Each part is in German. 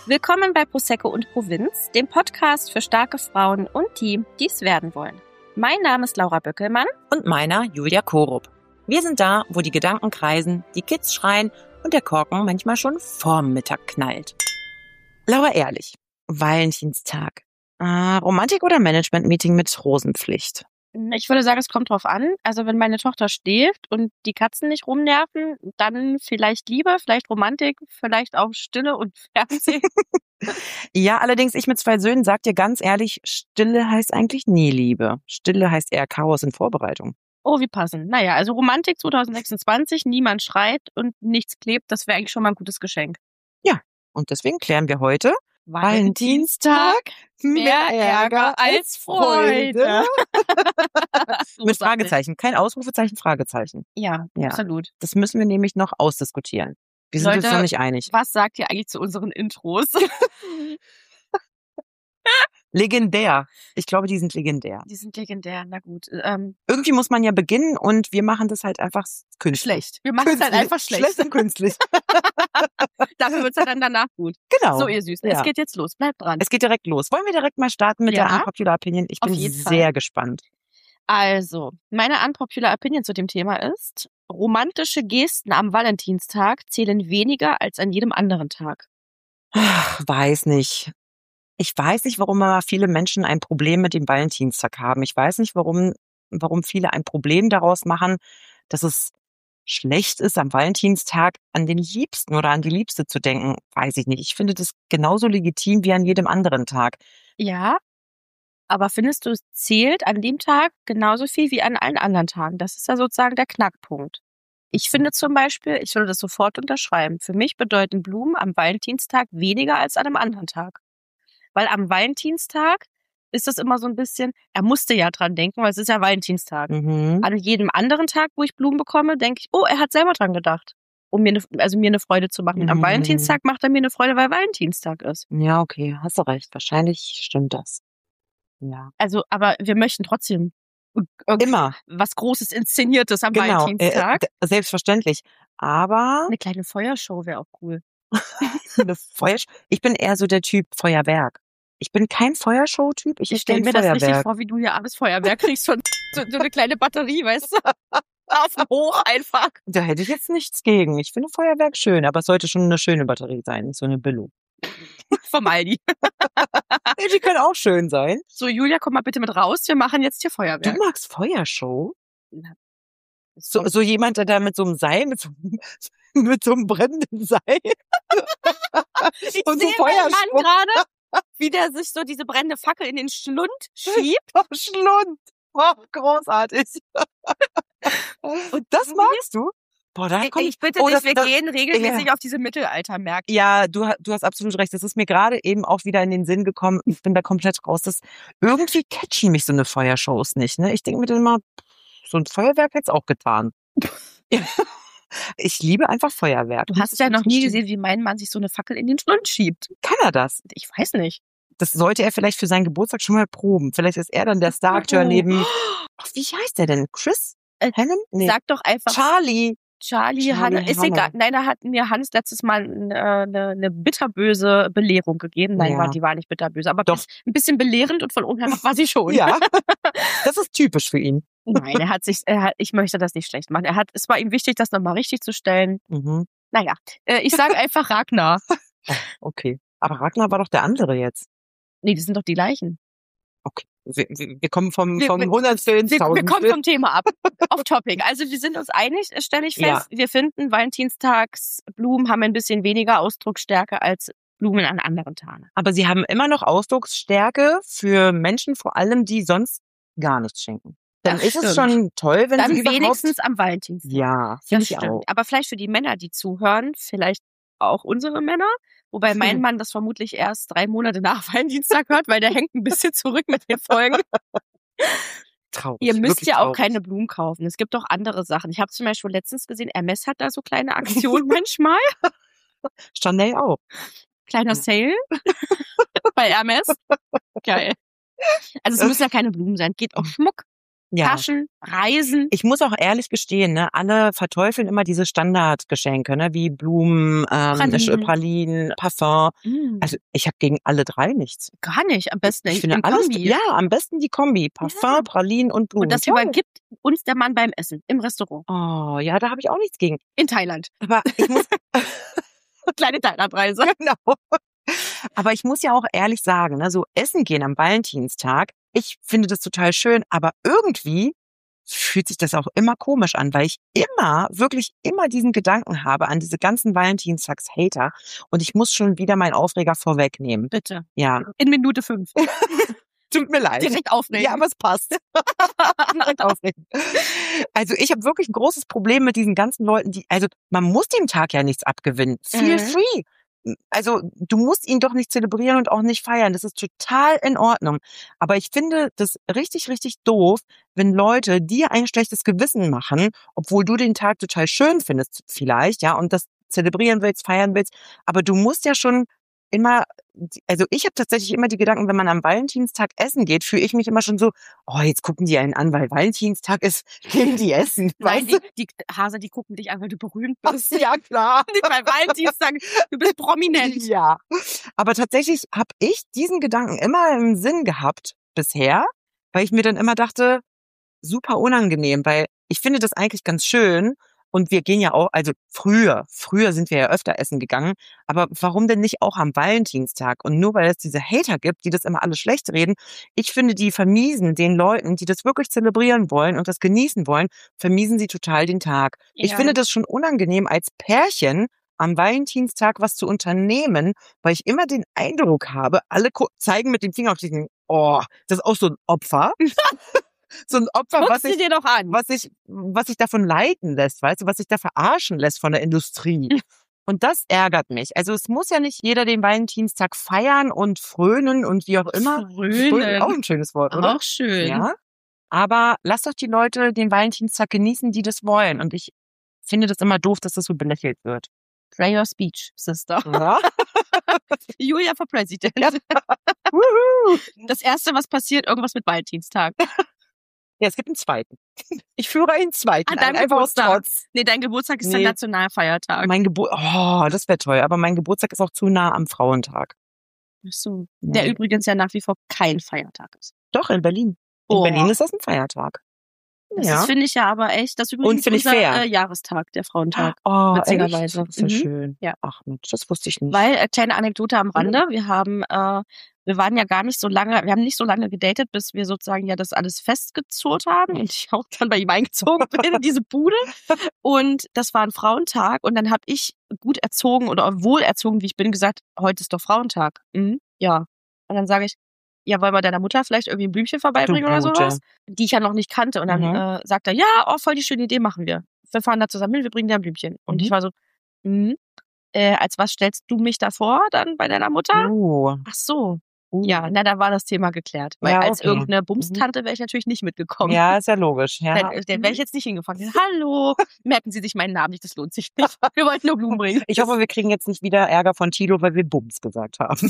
Willkommen bei Prosecco und Provinz, dem Podcast für starke Frauen und die, die es werden wollen. Mein Name ist Laura Böckelmann. Und meiner Julia Korup. Wir sind da, wo die Gedanken kreisen, die Kids schreien und der Korken manchmal schon vorm Mittag knallt. Laura, ehrlich, Valentinstag. Romantik oder Management-Meeting mit Rosenpflicht? Ich würde sagen, es kommt drauf an. Also wenn meine Tochter schläft und die Katzen nicht rumnerven, dann vielleicht Liebe, vielleicht Romantik, vielleicht auch Stille und Fernsehen. Ja, allerdings, ich mit 2 Söhnen sag dir ganz ehrlich, Stille heißt eigentlich nie Liebe. Stille heißt eher Chaos in Vorbereitung. Oh, wie passend. Naja, also Romantik 2026, niemand schreit und nichts klebt, das wäre eigentlich schon mal ein gutes Geschenk. Ja, und deswegen klären wir heute Valentinstag, mehr Ärger als Freude. Mit Fragezeichen, kein Ausrufezeichen, Fragezeichen. Ja, absolut. Das müssen wir nämlich noch ausdiskutieren. Wir sind uns noch nicht einig. Was sagt ihr eigentlich zu unseren Intros? Legendär. Ich glaube, die sind legendär. Die sind legendär, na gut. Irgendwie muss man ja beginnen und wir machen das halt einfach künstlich. Schlecht. Wir machen es halt einfach schlecht. Schlecht und künstlich. Dafür wird es dann danach gut. Genau. So, ihr Süßen, es geht jetzt los. Bleibt dran. Es geht direkt los. Wollen wir direkt mal starten mit der Unpopular Opinion? Ich bin sehr gespannt. Also, meine Unpopular Opinion zu dem Thema ist, romantische Gesten am Valentinstag zählen weniger als an jedem anderen Tag. Ach, weiß nicht. Ich weiß nicht, warum aber viele Menschen ein Problem mit dem Valentinstag haben. Ich weiß nicht, warum viele ein Problem daraus machen, dass es schlecht ist, am Valentinstag an den Liebsten oder an die Liebste zu denken. Weiß ich nicht. Ich finde das genauso legitim wie an jedem anderen Tag. Ja, aber findest du, es zählt an dem Tag genauso viel wie an allen anderen Tagen? Das ist ja sozusagen der Knackpunkt. Ich finde zum Beispiel, ich würde das sofort unterschreiben. Für mich bedeuten Blumen am Valentinstag weniger als an einem anderen Tag. Weil am Valentinstag ist das immer so ein bisschen, er musste ja dran denken, weil es ist ja Valentinstag. Mhm. An jedem anderen Tag, wo ich Blumen bekomme, denke ich, oh, er hat selber dran gedacht, um mir eine Freude zu machen. Und am Valentinstag macht er mir eine Freude, weil Valentinstag ist. Ja, okay, hast du recht. Wahrscheinlich stimmt das. Ja. Also, aber wir möchten trotzdem immer was Großes Inszeniertes am Valentinstag. Selbstverständlich. Aber eine kleine Feuershow wäre auch cool. Ich bin eher so der Typ Feuerwerk. Ich bin kein Feuershow-Typ. Ich stelle mir das richtig vor, wie du hier abends Feuerwerk kriegst von so eine kleine Batterie, weißt du? Auf dem Hoch einfach. Da hätte ich jetzt nichts gegen. Ich finde Feuerwerk schön, aber es sollte schon eine schöne Batterie sein, so eine Billo. Vom Aldi. Die können auch schön sein. So, Julia, komm mal bitte mit raus. Wir machen jetzt hier Feuerwerk. Du magst Feuershow? So jemand, der da mit so einem Seil, mit so einem brennenden Seil. Ich sehe meinen Mann gerade, wie der sich so diese brennende Fackel in den Schlund schiebt. Schlund. Oh, großartig. Und das magst du? Boah, da kommt, ich bitte dich, wir gehen regelmäßig auf diese Mittelaltermärkte. Ja, du hast absolut recht. Das ist mir gerade eben auch wieder in den Sinn gekommen. Ich bin da komplett raus. Irgendwie catchen mich so eine Feuershows nicht. Ne? Ich denke mir dann immer, so ein Feuerwerk hätte es auch getan. Ich liebe einfach Feuerwerk. Du hast ja noch nie gesehen, wie mein Mann sich so eine Fackel in den Schlund schiebt. Kann er das? Ich weiß nicht. Das sollte er vielleicht für seinen Geburtstag schon mal proben. Vielleicht ist er dann der Star-Akteur neben... Ach, wie heißt der denn? Chris? Hannon? Nee. Sag doch einfach... Charlie Hanne. Ist egal. Nein, da hat mir Hans letztes Mal eine bitterböse Belehrung gegeben. Nein, die war nicht bitterböse, aber doch ein bisschen belehrend und von unheimlich war sie schon. Ja, das ist typisch für ihn. Nein, ich möchte das nicht schlecht machen. Es war ihm wichtig, das nochmal richtig zu stellen. Mhm. Naja, ich sage einfach Ragnar. Okay, aber Ragnar war doch der andere jetzt. Nee, die sind doch die gleichen. Okay, wir kommen vom Hundertstel ins Tausendste. Wir kommen vom Thema ab. Off Topic. Also wir sind uns einig, stelle ich fest. Ja. Wir finden, Valentinstagsblumen haben ein bisschen weniger Ausdrucksstärke als Blumen an anderen Tagen. Aber sie haben immer noch Ausdrucksstärke für Menschen, vor allem, die sonst gar nichts schenken. Dann ist es schon toll, wenn sie überhaupt... wenigstens am Valentinstag. Ja, finde ich auch. Aber vielleicht für die Männer, die zuhören, vielleicht auch unsere Männer, wobei mein Mann das vermutlich erst 3 Monate nach Valentinstag hört, weil der hängt ein bisschen zurück mit den Folgen. Traurig. Ihr müsst ja auch keine Blumen kaufen. Es gibt auch andere Sachen. Ich habe zum Beispiel letztens gesehen, Hermes hat da so kleine Aktionen manchmal. Chanel auch. Kleiner Sale bei Hermes. Geil. Also es müssen ja keine Blumen sein, geht auch Schmuck. Ja. Taschen, Reisen. Ich muss auch ehrlich gestehen, ne, alle verteufeln immer diese Standardgeschenke, ne, wie Blumen, Pralinen, Parfum. Also ich habe gegen alle drei nichts. Gar nicht. Am besten Ich finde im alles, Kombi. ja, am besten die Kombi. Parfum, Ja. Pralinen und Blumen. Und das Toll. übergibt uns der Mann beim Essen im Restaurant. Oh, ja, da habe ich auch nichts gegen. In Thailand. Aber ich muss, Kleine Thailandreise. genau. Aber ich muss ja auch ehrlich sagen, ne, so essen gehen am Valentinstag, ich finde das total schön, aber irgendwie fühlt sich das auch immer komisch an, weil ich wirklich immer diesen Gedanken habe an diese ganzen Valentinstags-Hater und ich muss schon wieder meinen Aufreger vorwegnehmen. Bitte. Ja. In Minute 5. Tut mir leid. Direkt aufregen. Ja, aber es passt. Direkt aufregen. Also ich habe wirklich ein großes Problem mit diesen ganzen Leuten, also man muss dem Tag ja nichts abgewinnen. Feel free. Also du musst ihn doch nicht zelebrieren und auch nicht feiern. Das ist total in Ordnung. Aber ich finde das richtig, richtig doof, wenn Leute dir ein schlechtes Gewissen machen, obwohl du den Tag total schön findest vielleicht, ja, und das zelebrieren willst, feiern willst. Aber du musst ja schon immer, also ich habe tatsächlich immer die Gedanken, wenn man am Valentinstag essen geht, fühle ich mich immer schon so, oh, jetzt gucken die einen an, weil Valentinstag ist, gehen die essen. Nein, weißt du? die Hase, die gucken dich an, weil du berühmt Ach, bist. ja, klar. Nicht bei Valentinstag, du bist prominent. Ja. Aber tatsächlich habe ich diesen Gedanken immer im Sinn gehabt bisher, weil ich mir dann immer dachte, super unangenehm, weil ich finde das eigentlich ganz schön. Und wir gehen ja auch, also früher sind wir ja öfter essen gegangen, aber warum denn nicht auch am Valentinstag? Und nur weil es diese Hater gibt, die das immer alle schlecht reden, ich finde, die vermiesen den Leuten, die das wirklich zelebrieren wollen und das genießen wollen, vermiesen sie total den Tag. Ja. Ich finde das schon unangenehm, als Pärchen am Valentinstag was zu unternehmen, weil ich immer den Eindruck habe, alle zeigen mit dem Finger auf diesen, oh, das ist auch so ein Opfer. So ein Opfer, Guckst du dir doch an. was sich davon leiten lässt, weißt du, was sich da verarschen lässt von der Industrie. Und das ärgert mich. Also es muss ja nicht jeder den Valentinstag feiern und frönen und wie auch immer. Frönen. Auch ein schönes Wort, oder? Auch schön. Ja. Aber lass doch die Leute den Valentinstag genießen, die das wollen. Und ich finde das immer doof, dass das so belächelt wird. Pray your speech, Sister. Ja. Julia for President. Ja. Wuhu. Das Erste, was passiert, irgendwas mit Valentinstag. Ja, es gibt einen zweiten. Ich führe einen zweiten. An deinem einfach aus Geburtstag. Trotz. Nee, dein Geburtstag ist der Nationalfeiertag. Mein das wäre toll. Aber mein Geburtstag ist auch zu nah am Frauentag. Ach so. Ja. Der übrigens ja nach wie vor kein Feiertag ist. Doch, in Berlin. In Berlin ist das ein Feiertag. Das finde ich ja aber echt, das ist übrigens finde ich unser fair. Jahrestag, der Frauentag. Oh, witzigerweise. echt? Das ist ja schön. Ja. Ach Mensch, das wusste ich nicht. Weil, kleine Anekdote am Rande, wir waren ja gar nicht so lange, wir haben nicht so lange gedatet, bis wir sozusagen ja das alles festgezurrt haben und ich auch dann bei ihm eingezogen bin in diese Bude. Und das war ein Frauentag und dann habe ich gut erzogen oder wohl erzogen, wie ich bin, gesagt, heute ist doch Frauentag. Ja. Und dann sage ich, ja, wollen wir deiner Mutter vielleicht irgendwie ein Blümchen vorbeibringen oder sowas? Die ich ja noch nicht kannte. Und dann sagt er, ja, oh, voll die schöne Idee, machen wir. Wir fahren da zusammen hin, wir bringen dir ein Blümchen. Und ich war so, als was stellst du mich da vor dann bei deiner Mutter? Ach so. Ja, na, da war das Thema geklärt. Weil Ja, als okay. irgendeine Bumstante wäre ich natürlich nicht mitgekommen. Ja, ist ja logisch. Ja. Dann wäre ich jetzt nicht hingefahren. Hallo, merken Sie sich meinen Namen nicht, das lohnt sich nicht. Wir wollten nur Blumen bringen. Ich hoffe, wir kriegen jetzt nicht wieder Ärger von Tilo, weil wir Bums gesagt haben.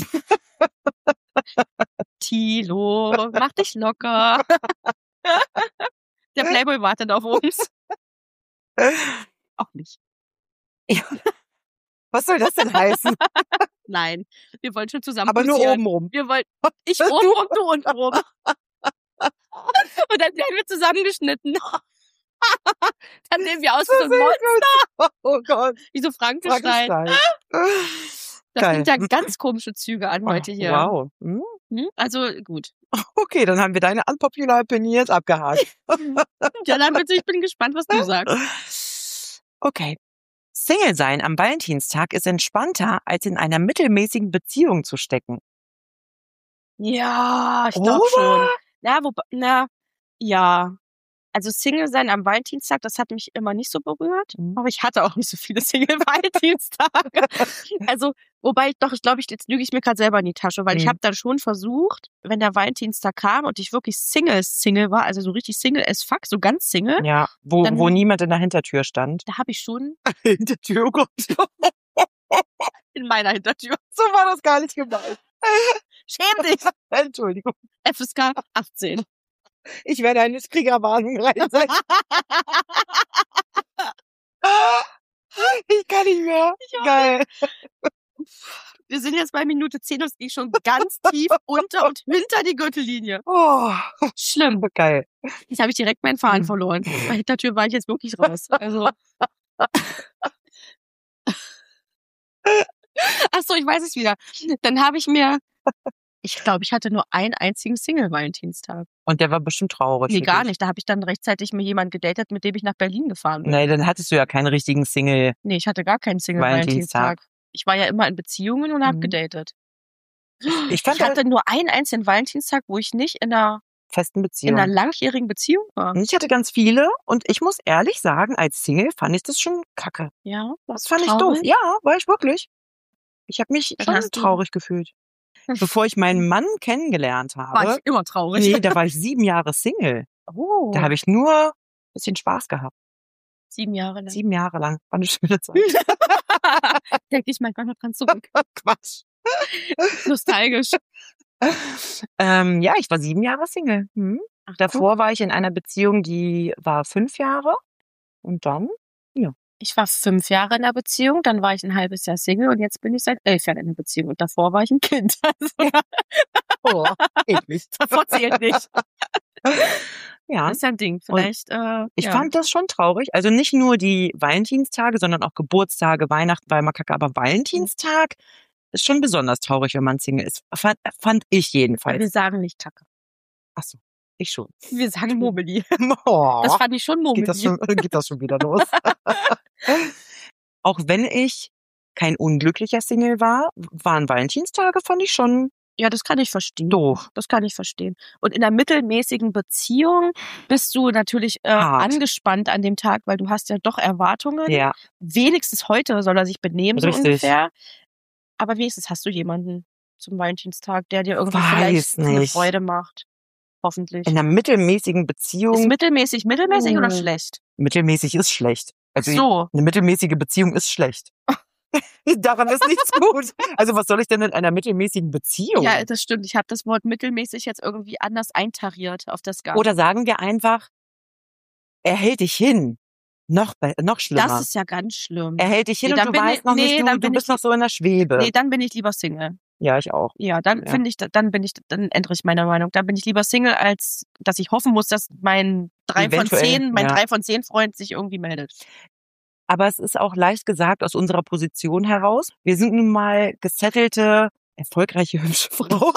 Tilo, mach dich locker. Der Playboy wartet auf uns. Auch nicht. Ja. Was soll das denn heißen? Nein, wir wollen schon zusammen Aber nur posieren. oben rum. Wir wollten, ich oben rum, du unten rum. Und dann werden wir zusammengeschnitten. Dann sehen wir aus wie so ein Monster. Oh Gott. Wie so Frankenstein. Das Geil. nimmt ja ganz komische Züge an heute hier. Wow. Also gut. Okay, dann haben wir deine unpopular Opinion jetzt abgehakt. Ja, dann bitte, ich bin gespannt, was du sagst. Okay. Single sein am Valentinstag ist entspannter, als in einer mittelmäßigen Beziehung zu stecken. Ja, ich glaube schon. Ja. Also Single sein am Valentinstag, das hat mich immer nicht so berührt. Aber ich hatte auch nicht so viele Single-Valentinstage. Also, wobei, ich glaube, jetzt lüge ich mir gerade selber in die Tasche, weil ich habe dann schon versucht, wenn der Valentinstag kam und ich wirklich Single war, also so richtig Single as fuck, so ganz Single. Ja, wo niemand in der Hintertür stand. Da habe ich schon Hintertür, oh Gott. in meiner Hintertür. So war das gar nicht gemeint. Schäm dich! Entschuldigung. FSK 18. Ich werde eine Triggerwarnung reinsetzen. Ich kann nicht mehr. Geil. Wir sind jetzt bei Minute 10 und es ging schon ganz tief unter und hinter die Gürtellinie. Oh, Schlimm. geil. Jetzt habe ich direkt meinen Faden verloren. Bei der Tür war ich jetzt wirklich raus. Also. Ach so, ich weiß es wieder. Dann habe ich mir, ich glaube, ich hatte nur einen einzigen Single-Valentinstag. Und der war bestimmt traurig. Nee, gar nicht. Da habe ich dann rechtzeitig mir jemanden gedatet, mit dem ich nach Berlin gefahren bin. Nee, dann hattest du ja keinen richtigen Single. Nee, ich hatte gar keinen Single-Valentinstag. Ich war ja immer in Beziehungen und habe gedatet. Ich hatte nur einen einzigen Valentinstag, wo ich nicht in einer festen Beziehung, in einer langjährigen Beziehung war. Ich hatte ganz viele und ich muss ehrlich sagen, als Single fand ich das schon kacke. Ja, das fand ich doof. Ja, war ich wirklich. Ich habe mich Dann schon traurig gefühlt. Bevor ich meinen Mann kennengelernt habe. War ich immer traurig. Nee, da war ich 7 Jahre Single. Oh. Da habe ich nur ein bisschen Spaß gehabt. 7 Jahre lang. 7 Jahre lang. War eine schöne Zeit. Denke ich manchmal noch dran zurück. Quatsch. Nostalgisch. Ja, ich war 7 Jahre Single. Ach, davor war ich in einer Beziehung, die war 5 Jahre. Und dann, ja. Ich war 5 Jahre in einer Beziehung, dann war ich ein halbes Jahr Single und jetzt bin ich seit 11 Jahren in einer Beziehung. Und davor war ich ein Kind. Also, oh, eklig. Davor zählt nicht. Ja. Das ist ja ein Ding. Vielleicht. Ich fand das schon traurig. Also nicht nur die Valentinstage, sondern auch Geburtstage, Weihnachten war immer kacke. Aber Valentinstag ist schon besonders traurig, wenn man Single ist. Fand ich jedenfalls. Wir sagen nicht kacke. Ach so, ich schon. Wir sagen Murmeli. Oh, das fand ich schon Murmeli. Geht das schon wieder los? Auch wenn ich kein unglücklicher Single war, waren Valentinstage, fand ich schon. Ja, das kann ich verstehen. Doof. Das kann ich verstehen. Und in einer mittelmäßigen Beziehung bist du natürlich angespannt an dem Tag, weil du hast ja doch Erwartungen. Ja. Wenigstens heute soll er sich benehmen, Richtig. so ungefähr. Aber wenigstens hast du jemanden zum Valentinstag, der dir irgendwie vielleicht eine Freude macht. Hoffentlich. In einer mittelmäßigen Beziehung. Ist mittelmäßig oder schlecht? Mittelmäßig ist schlecht. Also so. Eine mittelmäßige Beziehung ist schlecht. Daran ist nichts gut. Also was soll ich denn in einer mittelmäßigen Beziehung? Ja, das stimmt. Ich habe das Wort mittelmäßig jetzt irgendwie anders eintariert auf das Skala. Oder sagen wir einfach, er hält dich hin. Noch schlimmer. Das ist ja ganz schlimm. Er hält dich hin und du weißt noch nicht, du bist noch so in der Schwebe. Nee, dann bin ich lieber Single. Ja, ich auch. Ja, dann ändere ich meine Meinung. Dann bin ich lieber Single, als dass ich hoffen muss, dass mein 3 von 10 Freund sich irgendwie meldet. Aber es ist auch leicht gesagt aus unserer Position heraus. Wir sind nun mal gesettelte, erfolgreiche, hübsche Frau.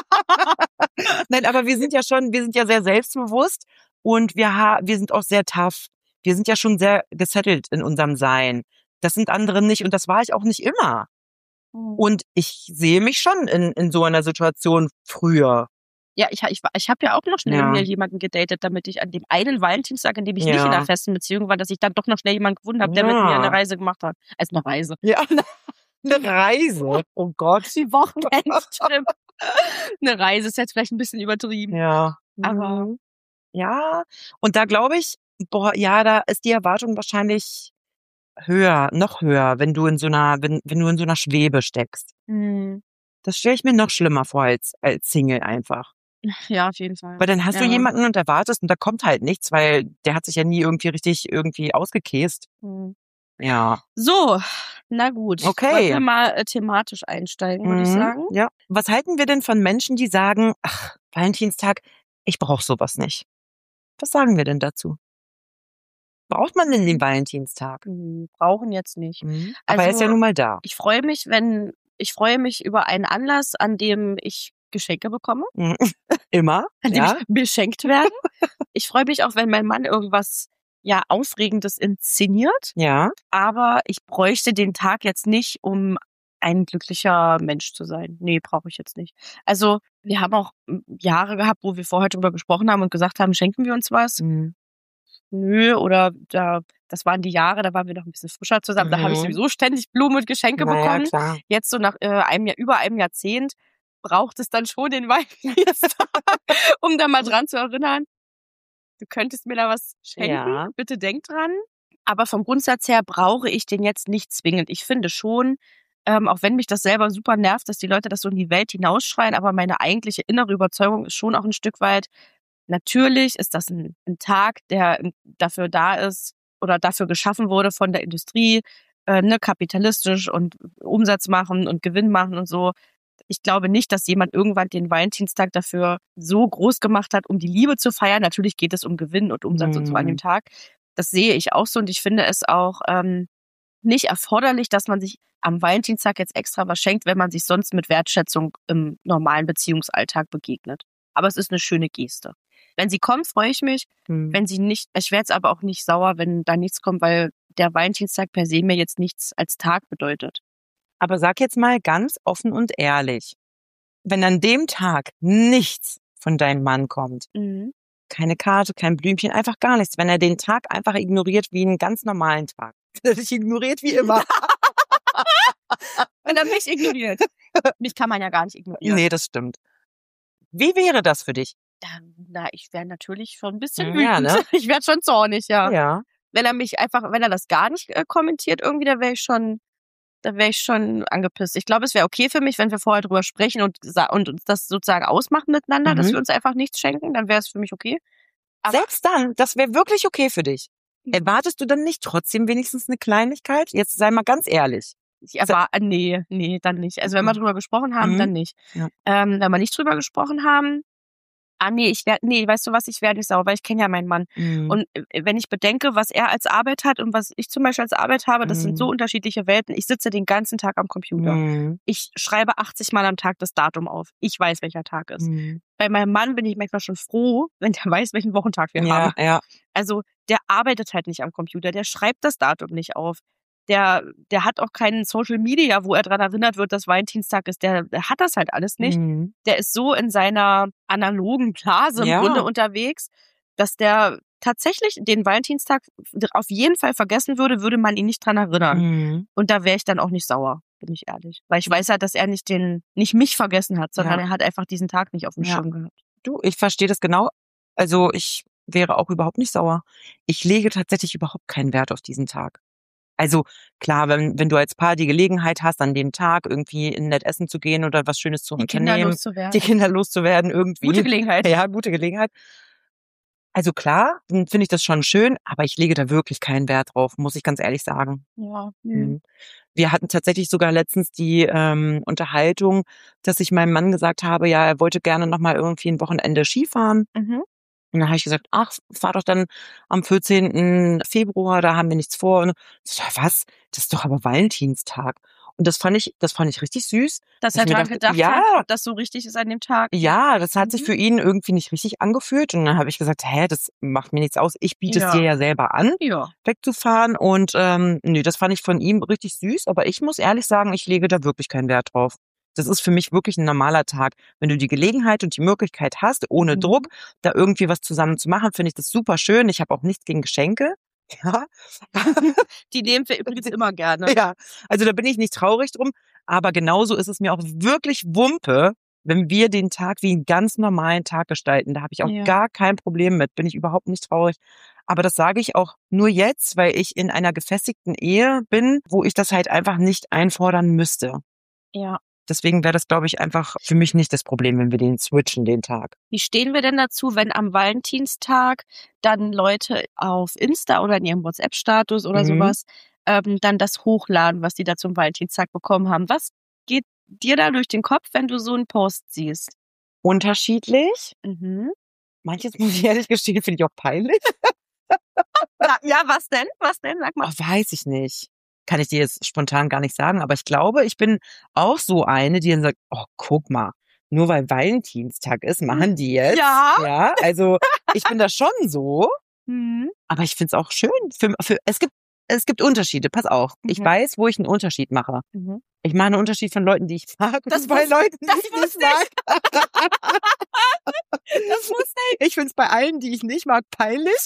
Nein, aber wir sind ja sehr selbstbewusst und wir sind auch sehr tough. Wir sind ja schon sehr gesettelt in unserem Sein. Das sind andere nicht und das war ich auch nicht immer. Und ich sehe mich schon in so einer Situation früher. Ja, ich habe ja auch noch schnell mir jemanden gedatet, damit ich an dem einen Valentinstag, an dem ich nicht in einer festen Beziehung war, dass ich dann doch noch schnell jemanden gefunden habe, der mit mir eine Reise gemacht hat. Also eine Reise. Ja, eine Reise. Oh Gott. Die Wochenendtrip. Eine Reise ist jetzt vielleicht ein bisschen übertrieben. Ja. Aber ja, und da glaube ich, da ist die Erwartung wahrscheinlich noch höher, wenn du in so einer, wenn du in so einer Schwebe steckst. Das stelle ich mir noch schlimmer vor als Single einfach. Ja, auf jeden Fall. Weil dann hast du jemanden und erwartest und da kommt halt nichts, weil der hat sich ja nie irgendwie ausgekäst. Ja. So, na gut. Okay. Wollen wir mal thematisch einsteigen, würde ich sagen. Ja. Was halten wir denn von Menschen, die sagen, ach, Valentinstag, ich brauche sowas nicht? Was sagen wir denn dazu? Braucht man denn den Valentinstag? Brauchen jetzt nicht. Aber er ist ja nun mal da. Ich freue mich über einen Anlass, an dem ich Geschenke bekomme. Immer. An dem ich beschenkt werde. Ich freue mich auch, wenn mein Mann irgendwas Aufregendes inszeniert. Ja. Aber ich bräuchte den Tag jetzt nicht, um ein glücklicher Mensch zu sein. Nee, brauche ich jetzt nicht. Also wir haben auch Jahre gehabt, wo wir vorher drüber gesprochen haben und gesagt haben, schenken wir uns was? Nö, oder das waren die Jahre, da waren wir noch ein bisschen frischer zusammen. Da habe ich sowieso ständig Blumen und Geschenke bekommen. Klar. Jetzt so nach über einem Jahrzehnt braucht es dann schon den Valentinstag, um da mal dran zu erinnern. Du könntest mir da was schenken, bitte denk dran. Aber vom Grundsatz her brauche ich den jetzt nicht zwingend. Ich finde schon, auch wenn mich das selber super nervt, dass die Leute das so in die Welt hinausschreien, aber meine eigentliche innere Überzeugung ist schon auch ein Stück weit, Natürlich ist das ein Tag, der dafür da ist oder dafür geschaffen wurde von der Industrie, kapitalistisch und Umsatz machen und Gewinn machen und so. Ich glaube nicht, dass jemand irgendwann den Valentinstag dafür so groß gemacht hat, um die Liebe zu feiern. Natürlich geht es um Gewinn und Umsatz und so an dem Tag. Das sehe ich auch so und ich finde es auch nicht erforderlich, dass man sich am Valentinstag jetzt extra was schenkt, wenn man sich sonst mit Wertschätzung im normalen Beziehungsalltag begegnet. Aber es ist eine schöne Geste. Wenn sie kommt, freue ich mich. Wenn sie nicht, ich werde jetzt aber auch nicht sauer, wenn da nichts kommt, weil der Valentinstag per se mir jetzt nichts als Tag bedeutet. Aber sag jetzt mal ganz offen und ehrlich, wenn an dem Tag nichts von deinem Mann kommt, keine Karte, kein Blümchen, einfach gar nichts, wenn er den Tag einfach ignoriert wie einen ganz normalen Tag. Der dich ignoriert wie immer. Wenn er mich ignoriert. Mich kann man ja gar nicht ignorieren. Nee, das stimmt. Wie wäre das für dich? Na, ich wäre natürlich schon ein bisschen wütend. Ja, ne? Ich werde schon zornig, ja. Ja. Wenn er das gar nicht kommentiert irgendwie, da wäre ich schon angepisst. Ich glaube, es wäre okay für mich, wenn wir vorher drüber sprechen und uns das sozusagen ausmachen miteinander, dass wir uns einfach nichts schenken, dann wäre es für mich okay. Aber selbst dann, das wäre wirklich okay für dich. Erwartest du dann nicht trotzdem wenigstens eine Kleinigkeit? Jetzt sei mal ganz ehrlich. Nee, dann nicht. Also wenn wir drüber gesprochen haben, dann nicht. Ja. Wenn wir nicht drüber gesprochen haben, weißt du was, ich werde nicht sauer, weil ich kenne ja meinen Mann. Und wenn ich bedenke, was er als Arbeit hat und was ich zum Beispiel als Arbeit habe, das sind so unterschiedliche Welten. Ich sitze den ganzen Tag am Computer. Ich schreibe 80 Mal am Tag das Datum auf. Ich weiß, welcher Tag ist. Bei meinem Mann bin ich manchmal schon froh, wenn der weiß, welchen Wochentag wir haben. Ja. Also der arbeitet halt nicht am Computer, der schreibt das Datum nicht auf. Der hat auch keinen Social Media, wo er dran erinnert wird, dass Valentinstag ist. Der hat das halt alles nicht. Der ist so in seiner analogen Blase im Grunde unterwegs, dass der tatsächlich den Valentinstag auf jeden Fall vergessen würde man ihn nicht dran erinnern. Und da wäre ich dann auch nicht sauer, bin ich ehrlich. Weil ich weiß halt, dass er nicht mich vergessen hat, sondern er hat einfach diesen Tag nicht auf dem Schirm gehabt. Du, ich verstehe das genau. Also ich wäre auch überhaupt nicht sauer. Ich lege tatsächlich überhaupt keinen Wert auf diesen Tag. Also klar, wenn du als Paar die Gelegenheit hast, an dem Tag irgendwie nett essen zu gehen oder was Schönes zu unternehmen, die Kinder loszuwerden irgendwie. Gute Gelegenheit. Ja, gute Gelegenheit. Also klar, dann finde ich das schon schön, aber ich lege da wirklich keinen Wert drauf, muss ich ganz ehrlich sagen. Ja. Wir hatten tatsächlich sogar letztens die Unterhaltung, dass ich meinem Mann gesagt habe, ja, er wollte gerne noch mal irgendwie ein Wochenende Skifahren. Und dann habe ich gesagt, ach, fahr doch dann am 14. Februar, da haben wir nichts vor. Und so, was? Das ist doch aber Valentinstag. Und das fand ich richtig süß. Dass er dran gedacht hat, ob das so richtig ist an dem Tag. Ja, das hat sich für ihn irgendwie nicht richtig angefühlt. Und dann habe ich gesagt, das macht mir nichts aus. Ich biete es dir ja selber an, wegzufahren. Und das fand ich von ihm richtig süß. Aber ich muss ehrlich sagen, ich lege da wirklich keinen Wert drauf. Das ist für mich wirklich ein normaler Tag. Wenn du die Gelegenheit und die Möglichkeit hast, ohne Druck, da irgendwie was zusammen zu machen, finde ich das super schön. Ich habe auch nichts gegen Geschenke. Ja. Die nehmen wir übrigens immer gerne. Ja, also da bin ich nicht traurig drum. Aber genauso ist es mir auch wirklich Wumpe, wenn wir den Tag wie einen ganz normalen Tag gestalten. Da habe ich auch gar kein Problem mit. Bin ich überhaupt nicht traurig. Aber das sage ich auch nur jetzt, weil ich in einer gefestigten Ehe bin, wo ich das halt einfach nicht einfordern müsste. Ja. Deswegen wäre das, glaube ich, einfach für mich nicht das Problem, wenn wir den switchen, den Tag. Wie stehen wir denn dazu, wenn am Valentinstag dann Leute auf Insta oder in ihrem WhatsApp-Status oder sowas dann das hochladen, was die da zum Valentinstag bekommen haben? Was geht dir da durch den Kopf, wenn du so einen Post siehst? Unterschiedlich. Manches, muss ich ehrlich gestehen, finde ich auch peinlich. Ja, was denn? Sag mal. Weiß ich nicht. Kann ich dir jetzt spontan gar nicht sagen, aber ich glaube, ich bin auch so eine, die dann sagt, oh, guck mal, nur weil Valentinstag ist, machen die jetzt. Ja, also ich bin da schon so, aber ich finde es auch schön. Es gibt Unterschiede, pass auf. Ich weiß, wo ich einen Unterschied mache. Ich mache einen Unterschied von Leuten, die ich mag, und bei Leuten, die ich nicht mag. Das wusste ich. Ich finde es bei allen, die ich nicht mag, peinlich.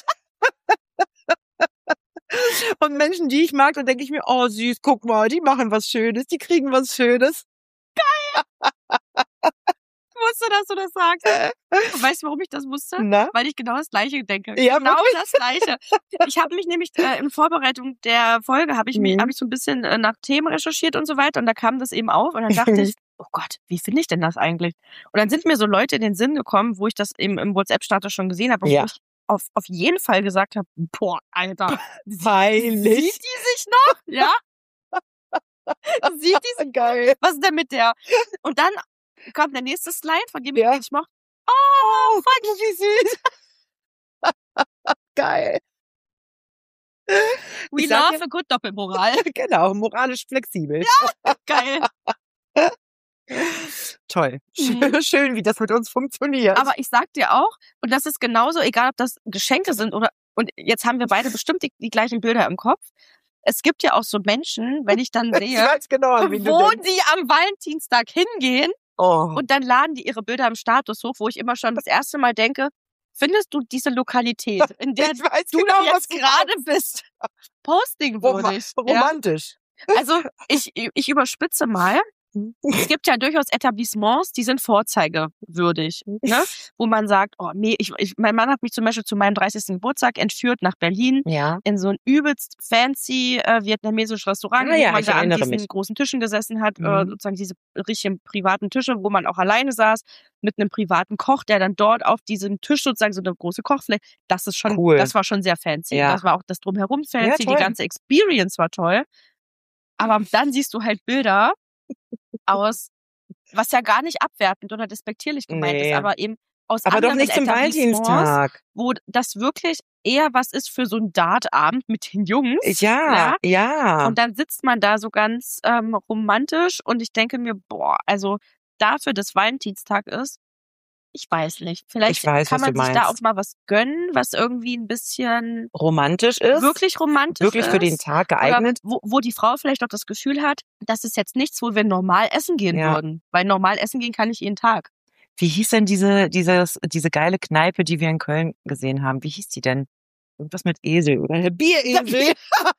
Und Menschen, die ich mag, dann denke ich mir, oh süß, guck mal, die machen was Schönes, die kriegen was Schönes. Geil! Ich wusste, dass du das sagst. Und weißt du, warum ich das wusste? Na? Weil ich genau das Gleiche denke. Ja, genau wirklich? das Gleiche. Ich habe mich nämlich in Vorbereitung der Folge, habe ich so ein bisschen nach Themen recherchiert und so weiter und da kam das eben auf und dann dachte ich, oh Gott, wie finde ich denn das eigentlich? Und dann sind mir so Leute in den Sinn gekommen, wo ich das im WhatsApp-Status schon gesehen habe und Ja. wo ich auf jeden Fall gesagt habe, boah, Alter, Peinlich. sieht die sich noch? Ja? Sieht die sich? Geil. Was ist denn mit der? Und dann kommt der nächste Slide, von dem Ja. ich mochte. Oh, fuck, wie süß. Geil. we Ich sag love dir- a good Doppelmoral. Genau, moralisch flexibel. Geil. Toll. Mhm. Schön, wie das mit uns funktioniert. Aber ich sag dir auch, und das ist genauso, egal ob das Geschenke sind oder, und jetzt haben wir beide bestimmt die gleichen Bilder im Kopf. Es gibt ja auch so Menschen, wenn ich dann ich sehe, weiß genau, an wen du wo denkst. die am Valentinstag hingehen Oh. und dann laden die ihre Bilder im Status hoch, wo ich immer schon das erste Mal denke, findest du diese Lokalität, in der ich weiß du genau, jetzt was du gerade bist, postingwürdig? Ja? romantisch. Also ich überspitze mal. Es gibt ja durchaus Etablissements, die sind vorzeigewürdig, ne? Wo man sagt, oh nee, mein Mann hat mich zum Beispiel zu meinem 30. Geburtstag entführt nach Berlin Ja. in so ein übelst fancy vietnamesisches Restaurant, Ah ja, wo man ich da an erinnere diesen mich. großen Tischen gesessen hat, Mhm. sozusagen diese richtigen privaten Tische, wo man auch alleine saß, mit einem privaten Koch, der dann dort auf diesem Tisch sozusagen so eine große Kochfläche, das ist schon, Cool. das war schon sehr fancy. Ja. Das war auch das Drumherum fancy, Ja, die toll. ganze Experience war toll. Aber dann siehst du halt Bilder aus, was ja gar nicht abwertend oder despektierlich gemeint Nee. ist, aber eben aus Aber doch anderen nicht zum Etablissements, Valentinstag. wo das wirklich eher was ist für so einen Dartabend mit den Jungs. Ja. Und dann sitzt man da so ganz romantisch und ich denke mir, boah, also dafür, dass Valentinstag ist, ich weiß nicht. Vielleicht Ich weiß, kann was man du sich da meinst. auch mal was gönnen, was irgendwie ein bisschen Romantisch ist. wirklich romantisch Wirklich ist. für den Tag geeignet. Oder wo die Frau vielleicht auch das Gefühl hat, das ist jetzt nichts, wo wir normal essen gehen Ja. würden. Weil normal essen gehen kann ich jeden Tag. Wie hieß denn diese geile Kneipe, die wir in Köln gesehen haben? Wie hieß die denn? Irgendwas mit Esel oder der Bieresel.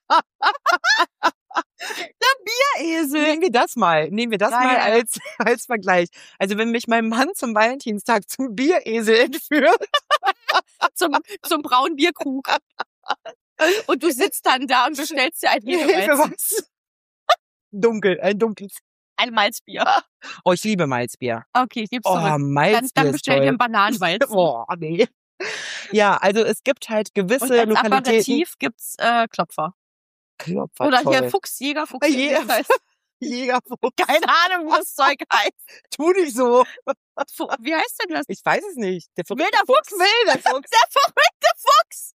Esel. Nehmen wir das mal Geil. als Vergleich. Also wenn mich mein Mann zum Valentinstag zum Bieresel entführt, Zum braunen Bierkrug. Und du sitzt dann da und bestellst dir ein für Hefeweizen, was? Ein dunkles. ein Malzbier. Oh, ich liebe Malzbier. Okay, ich geb's Oh, zurück. Malzbier Dann ist bestell dir toll. einen Bananenweizen. Boah, nee. Ja, also es gibt halt Und gewisse als Lokalitäten. Aperitif gibt's Klopfer. Klopfer, Oder toll. hier Fuchsjäger, Jäger- Fuchs. Jägerfuchs. Keine Ahnung, wie das Zeug heißt. Tu nicht so. Wie heißt denn das? Ich weiß es nicht. Der verrückte Wilder Fuchs. Wilder Fuchs. Der verrückte Fuchs.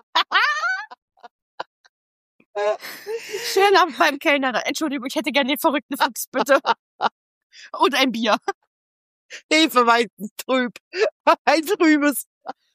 Schön ab beim Kellner. Entschuldigung, ich hätte gerne den verrückten Fuchs, bitte. Und ein Bier. Hefeweizen trüb. Ein trübes.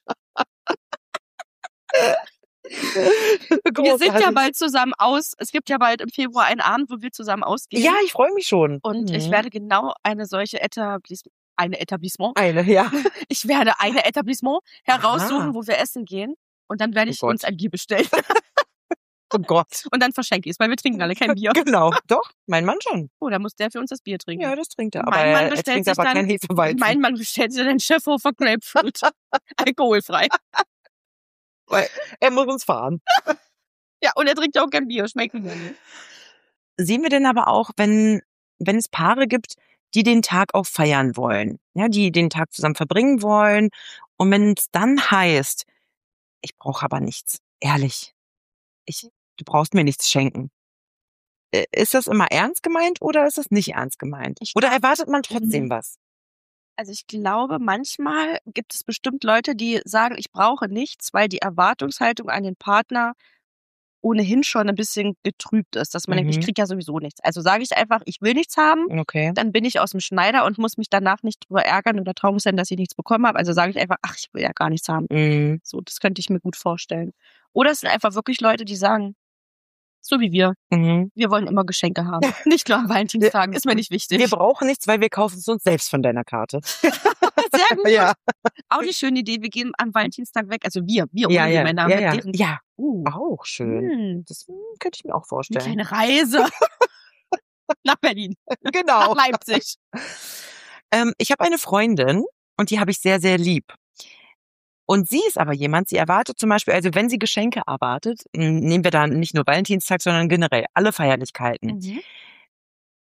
Wir sind ja bald zusammen aus. Es gibt ja bald im Februar einen Abend, wo wir zusammen ausgehen. Ja, ich freue mich schon. Und ich werde genau eine solche Etablissement. Ja. Ich werde eine Etablissement heraussuchen, wo wir essen gehen. Und dann werde ich Oh Gott. uns ein Bier bestellen. Oh Gott. Und dann verschenke ich es, weil wir trinken alle kein Bier. Genau. Doch, mein Mann schon. Oh, da muss der für uns das Bier trinken. Ja, das trinkt er. Mein Aber Mann er bestellt trinkt sich aber dann- kein Hefeweizen. Mein Mann bestellt sich den Schäferhofer Grapefruit. Alkoholfrei. Er muss uns fahren. Ja, und er trinkt auch kein Bier. Schmeckt mir nicht. Sehen wir denn aber auch, wenn es Paare gibt, die den Tag auch feiern wollen, ja, die den Tag zusammen verbringen wollen. Und wenn es dann heißt, ich brauche aber nichts, ehrlich, du brauchst mir nichts schenken. Ist das immer ernst gemeint oder ist das nicht ernst gemeint? Oder erwartet man trotzdem was? Also ich glaube, manchmal gibt es bestimmt Leute, die sagen, ich brauche nichts, weil die Erwartungshaltung an den Partner ohnehin schon ein bisschen getrübt ist, dass man denkt, ich kriege ja sowieso nichts. Also sage ich einfach, ich will nichts haben, Okay. dann bin ich aus dem Schneider und muss mich danach nicht drüber ärgern oder traurig sein, dass ich nichts bekommen habe. Also sage ich einfach, ach, ich will ja gar nichts haben. Mhm. So, das könnte ich mir gut vorstellen. Oder es sind einfach wirklich Leute, die sagen, so wie wir wollen immer Geschenke haben. Nicht nur am Valentinstag, ist mir nicht wichtig. Wir brauchen nichts, weil wir kaufen es uns selbst von deiner Karte. Sehr gut. Ja. Auch die schöne Idee, wir gehen am Valentinstag weg. Also wir ohne Ja, die ja, Männer. ja, mit ja. deren, Ja, auch schön. Das könnte ich mir auch eine vorstellen. kleine Reise nach Berlin, Genau. nach Leipzig. Ich habe eine Freundin und die habe ich sehr, sehr lieb. Und sie ist aber jemand, sie erwartet zum Beispiel, also wenn sie Geschenke erwartet, nehmen wir dann nicht nur Valentinstag, sondern generell alle Feierlichkeiten.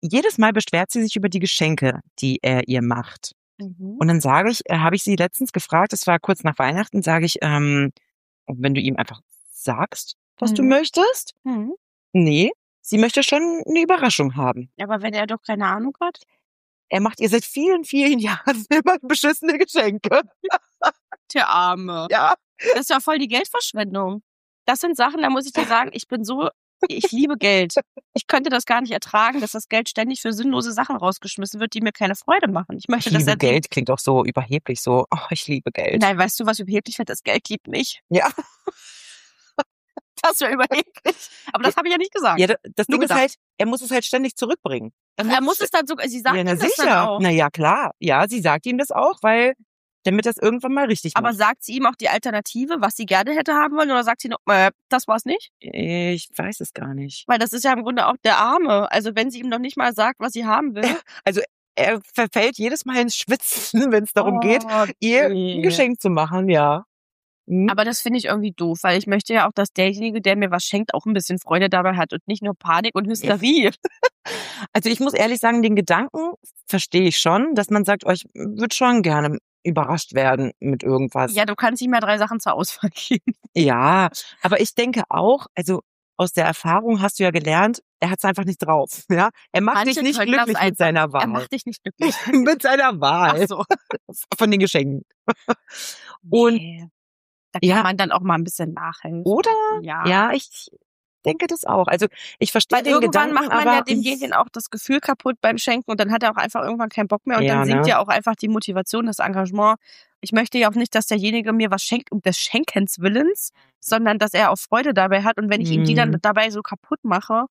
jedes Mal beschwert sie sich über die Geschenke, die er ihr macht. Und dann habe ich sie letztens gefragt, das war kurz nach Weihnachten, sage ich, wenn du ihm einfach sagst, was du möchtest? Nee, sie möchte schon eine Überraschung haben. Aber wenn er doch keine Ahnung hat? Er macht ihr seit vielen, vielen Jahren immer beschissene Geschenke. Der Arme. Ja. Das ist ja voll die Geldverschwendung. Das sind Sachen, da muss ich dir sagen, ich liebe Geld. Ich könnte das gar nicht ertragen, dass das Geld ständig für sinnlose Sachen rausgeschmissen wird, die mir keine Freude machen. Ich möchte, dass liebe Geld klingt auch so überheblich, so, ich liebe Geld. Nein, weißt du, was überheblich wird? Das Geld liebt mich. Ja. Das wäre überheblich. Aber das habe ich ja nicht gesagt. Ja, das Ding ist halt, er muss es halt ständig zurückbringen. Er muss es dann sogar, sie sagt ja, ihm das dann auch. Na ja, klar. Ja, sie sagt ihm das auch, damit das irgendwann mal richtig Aber macht. sagt sie ihm auch die Alternative, was sie gerne hätte haben wollen? Oder sagt sie nur, das war's nicht? Ich weiß es gar nicht. Weil das ist ja im Grunde auch der Arme. Also wenn sie ihm noch nicht mal sagt, was sie haben will. Also er verfällt jedes Mal ins Schwitzen, wenn es darum geht, ihr ein Geschenk zu machen, ja. Aber das finde ich irgendwie doof, weil ich möchte ja auch, dass derjenige, der mir was schenkt, auch ein bisschen Freude dabei hat und nicht nur Panik und Hysterie. Also ich muss ehrlich sagen, den Gedanken verstehe ich schon, dass man sagt, ich würde schon gerne überrascht werden mit irgendwas. Ja, du kannst ihm ja 3 Sachen zur Auswahl geben. Ja, aber ich denke auch, also aus der Erfahrung hast du ja gelernt, er hat es einfach nicht drauf. Ja, er macht dich nicht glücklich mit seiner Wahl. Er macht dich nicht glücklich. Mit seiner Wahl. Ach so. Von den Geschenken. Und da kann man dann auch mal ein bisschen nachhelfen. Oder? Ja, ich denke das auch. Also ich verstehe den Gedanken, macht man ja demjenigen auch das Gefühl kaputt beim Schenken und dann hat er auch einfach irgendwann keinen Bock mehr und dann sinkt ja auch einfach die Motivation, das Engagement. Ich möchte ja auch nicht, dass derjenige mir was schenkt um des Schenkens Willens, sondern dass er auch Freude dabei hat und wenn ich ihm die dann dabei so kaputt mache.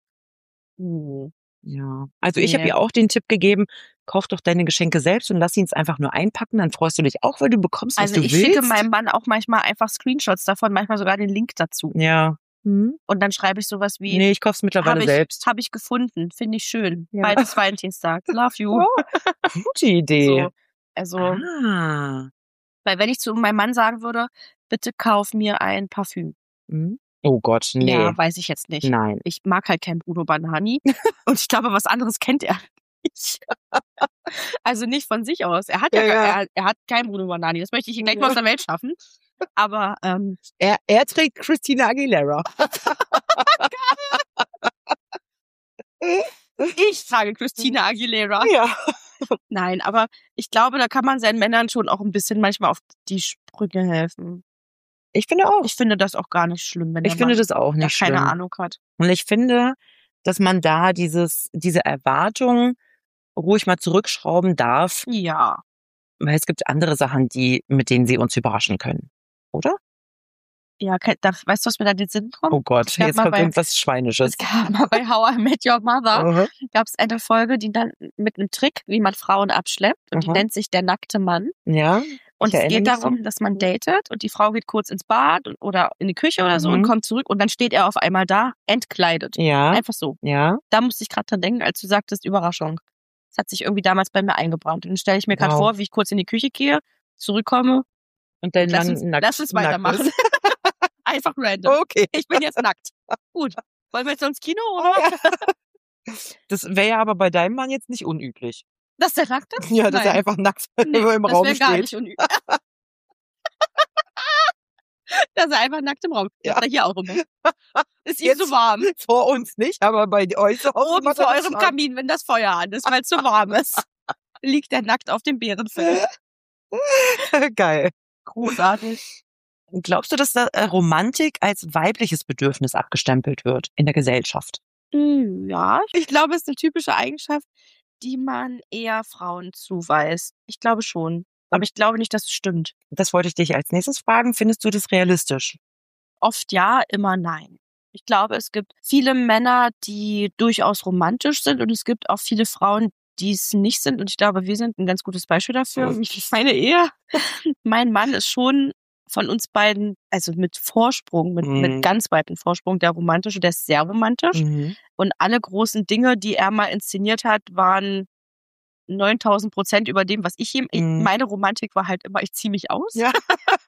Ja, also ich habe ihr auch den Tipp gegeben, kauf doch deine Geschenke selbst und lass ihn es einfach nur einpacken, dann freust du dich auch, weil du bekommst, was du willst. Also ich schicke meinem Mann auch manchmal einfach Screenshots davon, manchmal sogar den Link dazu. Ja. Und dann schreibe ich sowas wie... Nee, ich kauf's mittlerweile selbst. Habe ich gefunden, finde ich schön. Ja. Bald ist Valentinstag. Love you. Oh, gute Idee. So, weil wenn ich zu meinem Mann sagen würde, bitte kauf mir ein Parfüm. Oh Gott, nee. Ja, weiß ich jetzt nicht. Nein. Ich mag halt kein Bruno Banani. Und ich glaube, was anderes kennt er nicht. Also nicht von sich aus. Er hat er hat kein Bruno Banani. Das möchte ich ihm gleich mal aus der Welt schaffen. Aber er trägt Christina Aguilera. Ich trage Christina Aguilera. Ja. Nein, aber ich glaube, da kann man seinen Männern schon auch ein bisschen manchmal auf die Sprünge helfen. Ich finde auch. Ich finde das auch gar nicht schlimm, wenn ich finde das auch nicht schlimm. Keine Ahnung hat. Und ich finde, dass man da diese Erwartung ruhig mal zurückschrauben darf. Ja. Weil es gibt andere Sachen, mit denen sie uns überraschen können. Oder? Ja, weißt du, was mir da in den Sinn kommt? Oh Gott, jetzt kommt irgendwas Schweinisches. Es gab mal bei How I Met Your Mother, gab es eine Folge, die dann mit einem Trick, wie man Frauen abschleppt. Und die nennt sich Der nackte Mann. Ja. Und es geht darum, dass man datet und die Frau geht kurz ins Bad oder in die Küche oder so und kommt zurück und dann steht er auf einmal da, entkleidet. Ja. Einfach so. Ja. Da musste ich gerade dran denken, als du sagtest, Überraschung. Das hat sich irgendwie damals bei mir eingebrannt. Und dann stelle ich mir gerade vor, wie ich kurz in die Küche gehe, zurückkomme und dann lass uns weitermachen. Einfach random. Okay. Ich bin jetzt nackt. Gut. Wollen wir jetzt ins Kino, oder? Das wäre ja aber bei deinem Mann jetzt nicht unüblich. Dass der nackt ist? Ja, dass er einfach nackt im Raum steht. Das wäre gar nicht unüblich. Dass er einfach nackt im Raum steht. Ja. Hier auch immer. Ist ihm so warm. Vor uns nicht, aber bei euch so. Oben vor eurem Kamin, wenn das Feuer an ist, weil es so warm ist. Liegt er nackt auf dem Bärenfell. Geil. Großartig. Glaubst du, dass da Romantik als weibliches Bedürfnis abgestempelt wird in der Gesellschaft? Ja, ich glaube, es ist eine typische Eigenschaft, die man eher Frauen zuweist. Ich glaube schon. Aber ich glaube nicht, dass es stimmt. Das wollte ich dich als nächstes fragen. Findest du das realistisch? Oft ja, immer nein. Ich glaube, es gibt viele Männer, die durchaus romantisch sind und es gibt auch viele Frauen, die es nicht sind. Und ich glaube, wir sind ein ganz gutes Beispiel dafür. Meine Ehe. Mein Mann ist schon von uns beiden, also mit Vorsprung, mit ganz weitem Vorsprung, der romantische, der ist sehr romantisch. Und alle großen Dinge, die er mal inszeniert hat, waren 9000% über dem, was ich ihm, meine Romantik war halt immer, ich ziehe mich aus. Ja.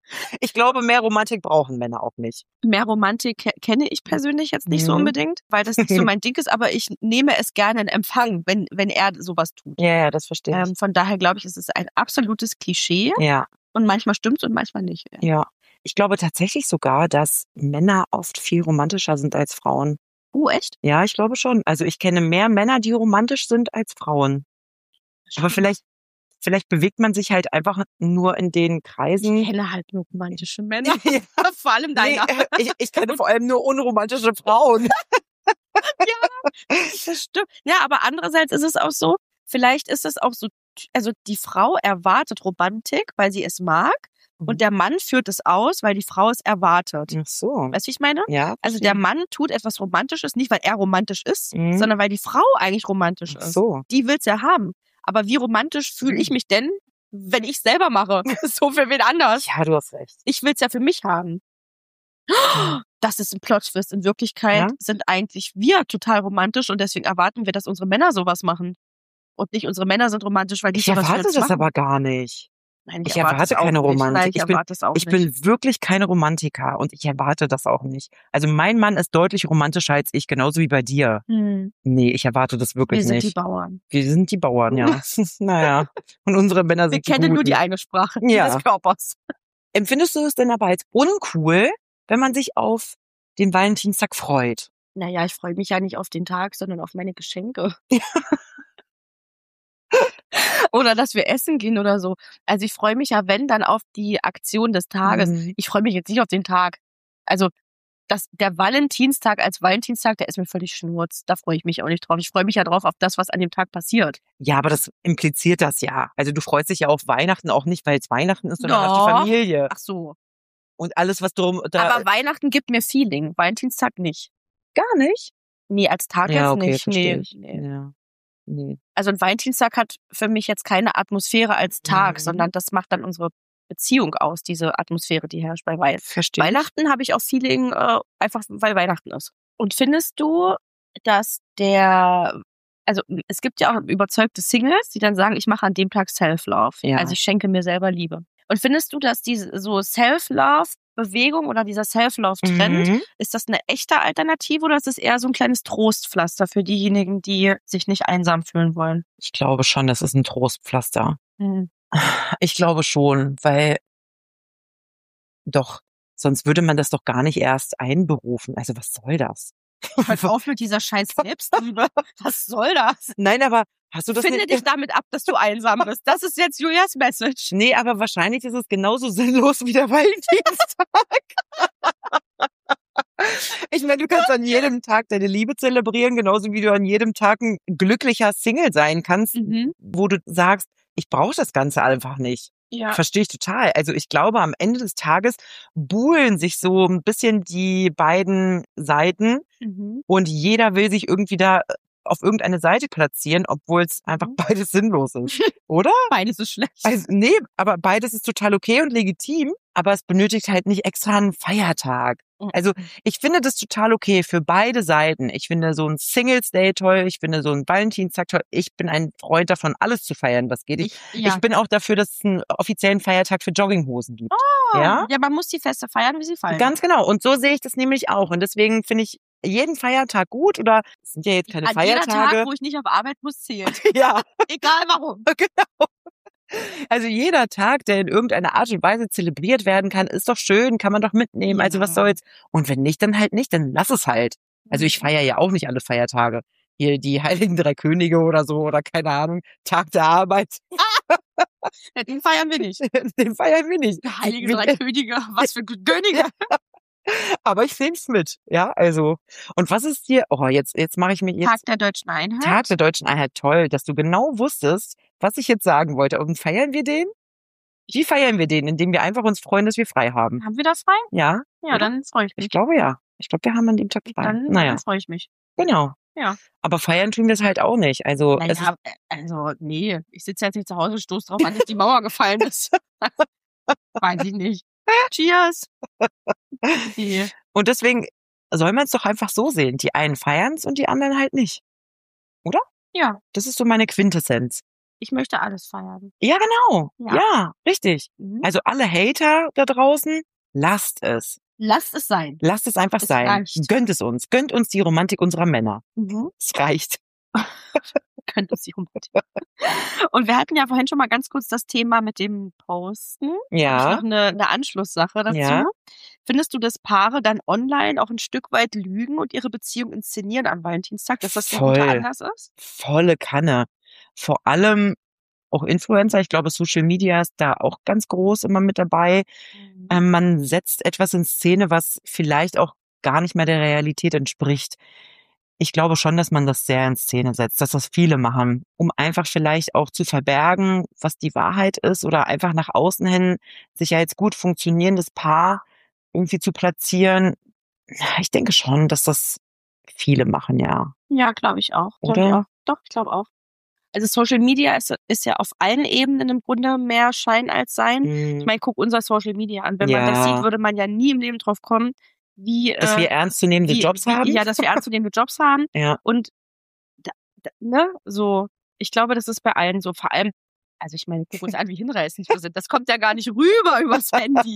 Ich glaube, mehr Romantik brauchen Männer auch nicht. Mehr Romantik kenne ich persönlich jetzt nicht so unbedingt, weil das nicht so mein Ding ist, aber ich nehme es gerne in Empfang, wenn er sowas tut. Ja, das verstehe ich. Von daher glaube ich, es ist ein absolutes Klischee. Ja. Und manchmal stimmt's und manchmal nicht. Ja. Ich glaube tatsächlich sogar, dass Männer oft viel romantischer sind als Frauen. Echt? Ja, ich glaube schon. Also ich kenne mehr Männer, die romantisch sind als Frauen. Aber vielleicht bewegt man sich halt einfach nur in den Kreisen. Ich kenne halt nur romantische Männer. Vor allem deiner. Nee, ich kenne vor allem nur unromantische Frauen. Ja, das stimmt. Ja, aber andererseits ist es auch so, vielleicht ist es auch so, also die Frau erwartet Romantik, weil sie es mag. Und der Mann führt es aus, weil die Frau es erwartet. Ach so. Weißt du, wie ich meine? Ja. Also der Mann tut etwas Romantisches, nicht weil er romantisch ist, sondern weil die Frau eigentlich romantisch ist. So. Die will's ja haben. Aber wie romantisch fühle ich mich denn, wenn ich selber mache? So für wen anders. Ja, du hast recht. Ich will's ja für mich haben. Das ist ein Plot-Twist. In Wirklichkeit sind eigentlich wir total romantisch und deswegen erwarten wir, dass unsere Männer sowas machen. Und nicht unsere Männer sind romantisch, weil die sowas für uns machen. Ich erwarte das aber gar nicht. Nein, ich erwarte keine Romantik. Nein, ich bin wirklich keine Romantiker und ich erwarte das auch nicht. Also mein Mann ist deutlich romantischer als ich, genauso wie bei dir. Nee, ich erwarte das wirklich nicht. Wir sind die Bauern. Wir sind die Bauern, ja. Naja. Und unsere Männer sind die Wir kennen Guten. nur die eine Sprache des Körpers. Empfindest du es denn aber als uncool, wenn man sich auf den Valentinstag freut? Naja, ich freue mich ja nicht auf den Tag, sondern auf meine Geschenke. Oder dass wir essen gehen oder so. Also ich freue mich ja, wenn, dann auf die Aktion des Tages. Ich freue mich jetzt nicht auf den Tag. Also der Valentinstag als Valentinstag, der ist mir völlig schnurz. Da freue ich mich auch nicht drauf. Ich freue mich ja drauf auf das, was an dem Tag passiert. Ja, aber das impliziert das ja. Also du freust dich ja auf Weihnachten auch nicht, weil es Weihnachten ist, sondern auf die Familie. Ach so. Und alles, was drum... Aber Weihnachten gibt mir Feeling. Valentinstag nicht. Gar nicht? Nee, als Tag ja, jetzt okay, nicht. Nee. Ja. Nee. Also ein Valentinstag hat für mich jetzt keine Atmosphäre als Tag, sondern das macht dann unsere Beziehung aus, diese Atmosphäre, die herrscht bei Weihnachten. Habe ich auch Feeling, einfach weil Weihnachten ist. Und findest du, dass also es gibt ja auch überzeugte Singles, die dann sagen, ich mache an dem Tag Self-Love. Ja. Also ich schenke mir selber Liebe. Und findest du, dass diese so Self-Love-Bewegung oder dieser Self-Love-Trend, ist das eine echte Alternative oder ist das eher so ein kleines Trostpflaster für diejenigen, die sich nicht einsam fühlen wollen? Ich glaube schon, das ist ein Trostpflaster. Ich glaube schon, weil doch, sonst würde man das doch gar nicht erst einberufen. Also was soll das? Hört auf mit dieser scheiß Selbstliebe. Was soll das? Nein, aber hast du das Finde dich damit ab, dass du einsam bist. Das ist jetzt Julias Message. Nee, aber wahrscheinlich ist es genauso sinnlos wie der Valentinstag. Ich meine, du kannst an jedem Tag deine Liebe zelebrieren, genauso wie du an jedem Tag ein glücklicher Single sein kannst, wo du sagst, ich brauche das Ganze einfach nicht. Ja. Verstehe ich total. Also ich glaube, am Ende des Tages buhlen sich so ein bisschen die beiden Seiten und jeder will sich irgendwie da auf irgendeine Seite platzieren, obwohl es einfach beides sinnlos ist. Oder? Beides ist schlecht. Also, nee, aber beides ist total okay und legitim, aber es benötigt halt nicht extra einen Feiertag. Also ich finde das total okay für beide Seiten. Ich finde so ein Singles Day toll, ich finde so ein Valentinstag toll. Ich bin ein Freund davon, alles zu feiern, was geht. Ich bin auch dafür, dass es einen offiziellen Feiertag für Jogginghosen gibt. Oh, ja, man muss die Feste feiern, wie sie fallen. Ganz genau. Und so sehe ich das nämlich auch. Und deswegen finde ich jeden Feiertag gut oder es sind ja jetzt keine Feiertage. Jeder Tag, wo ich nicht auf Arbeit muss, zählt. Ja. Egal warum. Genau. Also jeder Tag, der in irgendeiner Art und Weise zelebriert werden kann, ist doch schön, kann man doch mitnehmen. Ja. Also was soll's? Und wenn nicht, dann halt nicht, dann lass es halt. Also ich feiere ja auch nicht alle Feiertage. Hier die Heiligen Drei Könige oder so oder keine Ahnung, Tag der Arbeit. Den feiern wir nicht. Den feiern wir nicht. Heiligen Drei Könige, was für Könige. Aber ich nehm's mit, ja, also. Und was ist dir, jetzt mache ich mir jetzt. Tag der Deutschen Einheit. Tag der Deutschen Einheit, toll, dass du genau wusstest, was ich jetzt sagen wollte. Und feiern wir den? Wie feiern wir den? Indem wir einfach uns freuen, dass wir frei haben. Haben wir das frei? Ja. Ja, dann freue ich mich. Ich glaube ja. Ich glaube, wir haben an dem Tag frei. Dann freue ich mich. Genau. Ja. Aber feiern tun wir es halt auch nicht. Also, nee, ich sitze jetzt nicht zu Hause und stoße drauf an, dass die Mauer gefallen ist. Weiß ich nicht. Cheers. Nee. Und deswegen soll man es doch einfach so sehen. Die einen feiern es und die anderen halt nicht. Oder? Ja. Das ist so meine Quintessenz. Ich möchte alles feiern. Ja, genau. Ja. Ja, richtig. Mhm. Also alle Hater da draußen, lasst es. Lasst es sein. Lasst es einfach Es sein. reicht. Gönnt es uns. Gönnt uns die Romantik unserer Männer. Mhm. Es reicht. Könnte sie unbedingt. Und wir hatten ja vorhin schon mal ganz kurz das Thema mit dem Posten. Habe ich Ja, noch eine Anschlusssache dazu. Ja. Findest du, dass Paare dann online auch ein Stück weit lügen und ihre Beziehung inszenieren am Valentinstag, dass das ein guter Voll. Anlass ist? volle Kanne. Vor allem auch Influencer. Ich glaube, Social Media ist da auch ganz groß immer mit dabei. Man setzt etwas in Szene, was vielleicht auch gar nicht mehr der Realität entspricht. Ich glaube schon, dass man das sehr in Szene setzt, dass das viele machen, um einfach vielleicht auch zu verbergen, was die Wahrheit ist oder einfach nach außen hin sich ja jetzt gut funktionierendes Paar irgendwie zu platzieren. Ja, ich denke schon, dass das viele machen, ja. Ja, glaube ich auch. Glaub ich Oder? auch. Doch, ich glaube auch. Also Social Media ist ja auf allen Ebenen im Grunde mehr Schein als Sein. Ich meine, guck unser Social Media an. Wenn man das Ja. sieht, würde man ja nie im Leben drauf kommen, wie Dass wir ernstzunehmende Jobs haben. Ja, dass wir ernstzunehmende Jobs haben. Ja. Und ne, so, ich glaube, das ist bei allen so. Vor allem, also ich meine, guck uns an, wie hinreißend wir sind. Das kommt ja gar nicht rüber übers Handy.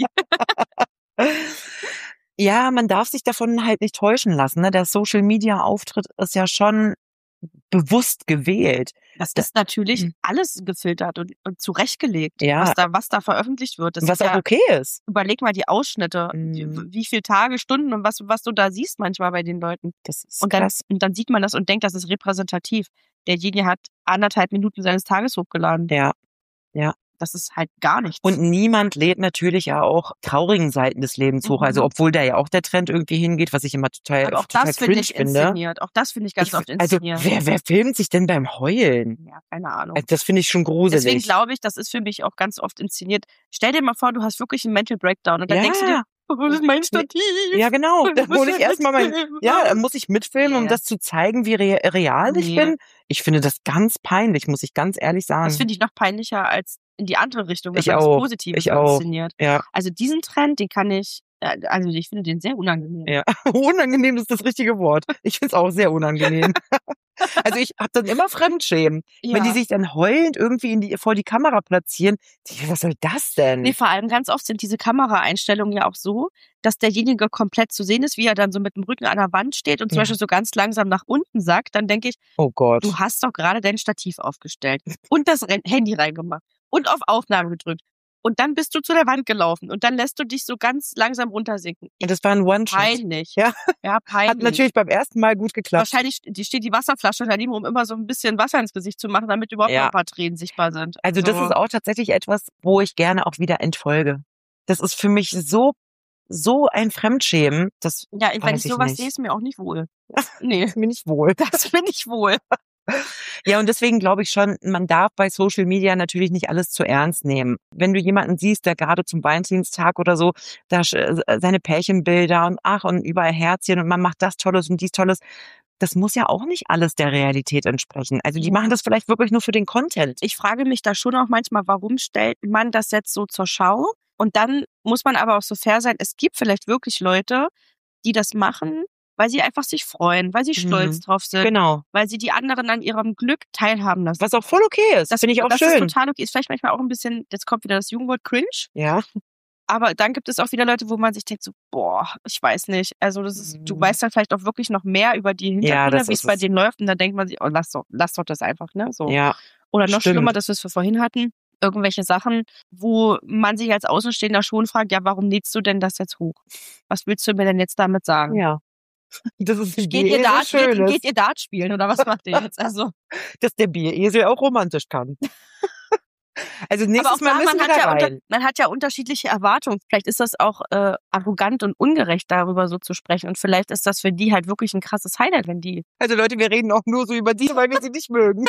Ja, man darf sich davon halt nicht täuschen lassen. Ne? Der Social-Media-Auftritt ist ja schon bewusst gewählt. Das ist natürlich alles gefiltert und zurechtgelegt, Ja. was da veröffentlicht wird. Das Was ist auch ja, okay ist. überleg mal die Ausschnitte, Mhm. wie viele Tage, Stunden und was du da siehst manchmal bei den Leuten. Das ist Und dann, krass. und dann sieht man das und denkt, das ist repräsentativ. Derjenige hat 1,5 Minuten seines Tages hochgeladen. Ja. Ja. Das ist halt gar nichts. Und niemand lädt natürlich ja auch traurigen Seiten des Lebens hoch. Also obwohl da ja auch der Trend irgendwie hingeht, was ich immer total, aber auch total das finde cringe ich finde. inszeniert. Auch das finde ich ganz oft Also inszeniert. wer filmt sich denn beim Heulen? Ja, keine Ahnung. Also das finde ich schon gruselig. Deswegen glaube ich, das ist für mich auch ganz oft inszeniert. Stell dir mal vor, du hast wirklich einen Mental Breakdown und dann Ja. denkst du dir, oh, das ist mein Stativ. Ja, genau. Da hole ich erstmal muss ich mitfilmen, um Yeah. das zu zeigen, wie real ich Nee. bin. Ich finde das ganz peinlich, muss ich ganz ehrlich sagen. Das finde ich noch peinlicher als in die andere Richtung, wenn Ich man auch. das Positive Ich auch. inszeniert. Ja. Also diesen Trend, den kann ich, also ich finde den sehr unangenehm. Ja. Unangenehm ist das richtige Wort. Ich finde es auch sehr unangenehm. Also ich habe dann immer Fremdschämen. Ja. Wenn die sich dann heulend irgendwie vor die Kamera platzieren. Was soll das denn? Nee, vor allem ganz oft sind diese Kameraeinstellungen ja auch so, dass derjenige komplett zu sehen ist, wie er dann so mit dem Rücken an der Wand steht und zum Ja. Beispiel so ganz langsam nach unten sackt. Dann denke ich, Oh Gott. du hast doch gerade dein Stativ aufgestellt und das Handy reingemacht und auf Aufnahme gedrückt. Und dann bist du zu der Wand gelaufen und dann lässt du dich so ganz langsam runtersinken. Und das war ein One-Shot. Peinlich. Ja. Ja, peinlich. Hat natürlich beim ersten Mal gut geklappt. Wahrscheinlich steht die Wasserflasche daneben, um immer so ein bisschen Wasser ins Gesicht zu machen, damit überhaupt Ja. noch ein paar Tränen sichtbar sind. Also das ist auch tatsächlich etwas, wo ich gerne auch wieder entfolge. Das ist für mich so ein Fremdschämen. Das ja, wenn weiß ich ich sowas nicht. sehe, ist mir auch nicht wohl. Nee, ist mir nicht wohl. das finde ich wohl. Ja, und deswegen glaube ich schon, man darf bei Social Media natürlich nicht alles zu ernst nehmen. Wenn du jemanden siehst, der gerade zum Valentinstag oder so, da seine Pärchenbilder und überall Herzchen und man macht das Tolles und dies Tolles, das muss ja auch nicht alles der Realität entsprechen. Also die machen das vielleicht wirklich nur für den Content. Ich frage mich da schon auch manchmal, warum stellt man das jetzt so zur Schau? Und dann muss man aber auch so fair sein, es gibt vielleicht wirklich Leute, die das machen, weil sie einfach sich freuen, weil sie stolz drauf sind, Genau. weil sie die anderen an ihrem Glück teilhaben lassen. Was auch voll okay ist. Das finde ich auch das schön. ist total okay. Ist vielleicht manchmal auch ein bisschen, jetzt kommt wieder das Jugendwort cringe. Ja. Aber dann gibt es auch wieder Leute, wo man sich denkt so, boah, ich weiß nicht. Also das ist, du weißt dann vielleicht auch wirklich noch mehr über die Hintergründe, das wie es ist bei es. denen läuft. Und dann denkt man sich, oh, lass doch das einfach, ne? So. Ja. Oder noch stimmt. schlimmer, das, was wir vorhin hatten, irgendwelche Sachen, wo man sich als Außenstehender schon fragt, ja, warum lädst du denn das jetzt hoch? Was willst du mir denn jetzt damit sagen? Ja. Das ist ein Geht ihr Bieresel Dart spielen oder was macht ihr jetzt? Also, dass der Bieresel auch romantisch kann. Also aber nächstes auch Mal da, müssen wir da rein. man hat ja unterschiedliche Erwartungen. Vielleicht ist das auch arrogant und ungerecht, darüber so zu sprechen. Und vielleicht ist das für die halt wirklich ein krasses Highlight, wenn die... Also Leute, wir reden auch nur so über die, weil wir sie nicht mögen.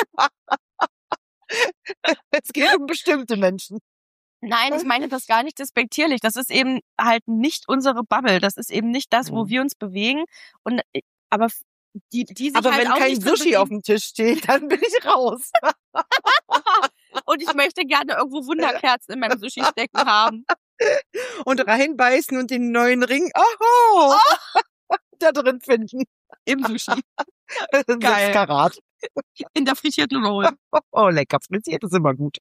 Es geht um bestimmte Menschen. Nein, ich meine das gar nicht despektierlich. Das ist eben halt nicht unsere Bubble. Das ist eben nicht das, wo wir uns bewegen. Und aber die sich Aber halt wenn auch kein nicht drin Sushi auf dem Tisch steht, dann bin ich raus. und ich möchte gerne irgendwo Wunderkerzen in meinem Sushi stecken haben. Und reinbeißen und den neuen Ring da drin finden. Im Sushi. 6 Karat. In der frittierten Roll. Oh, lecker, frittiert ist immer gut.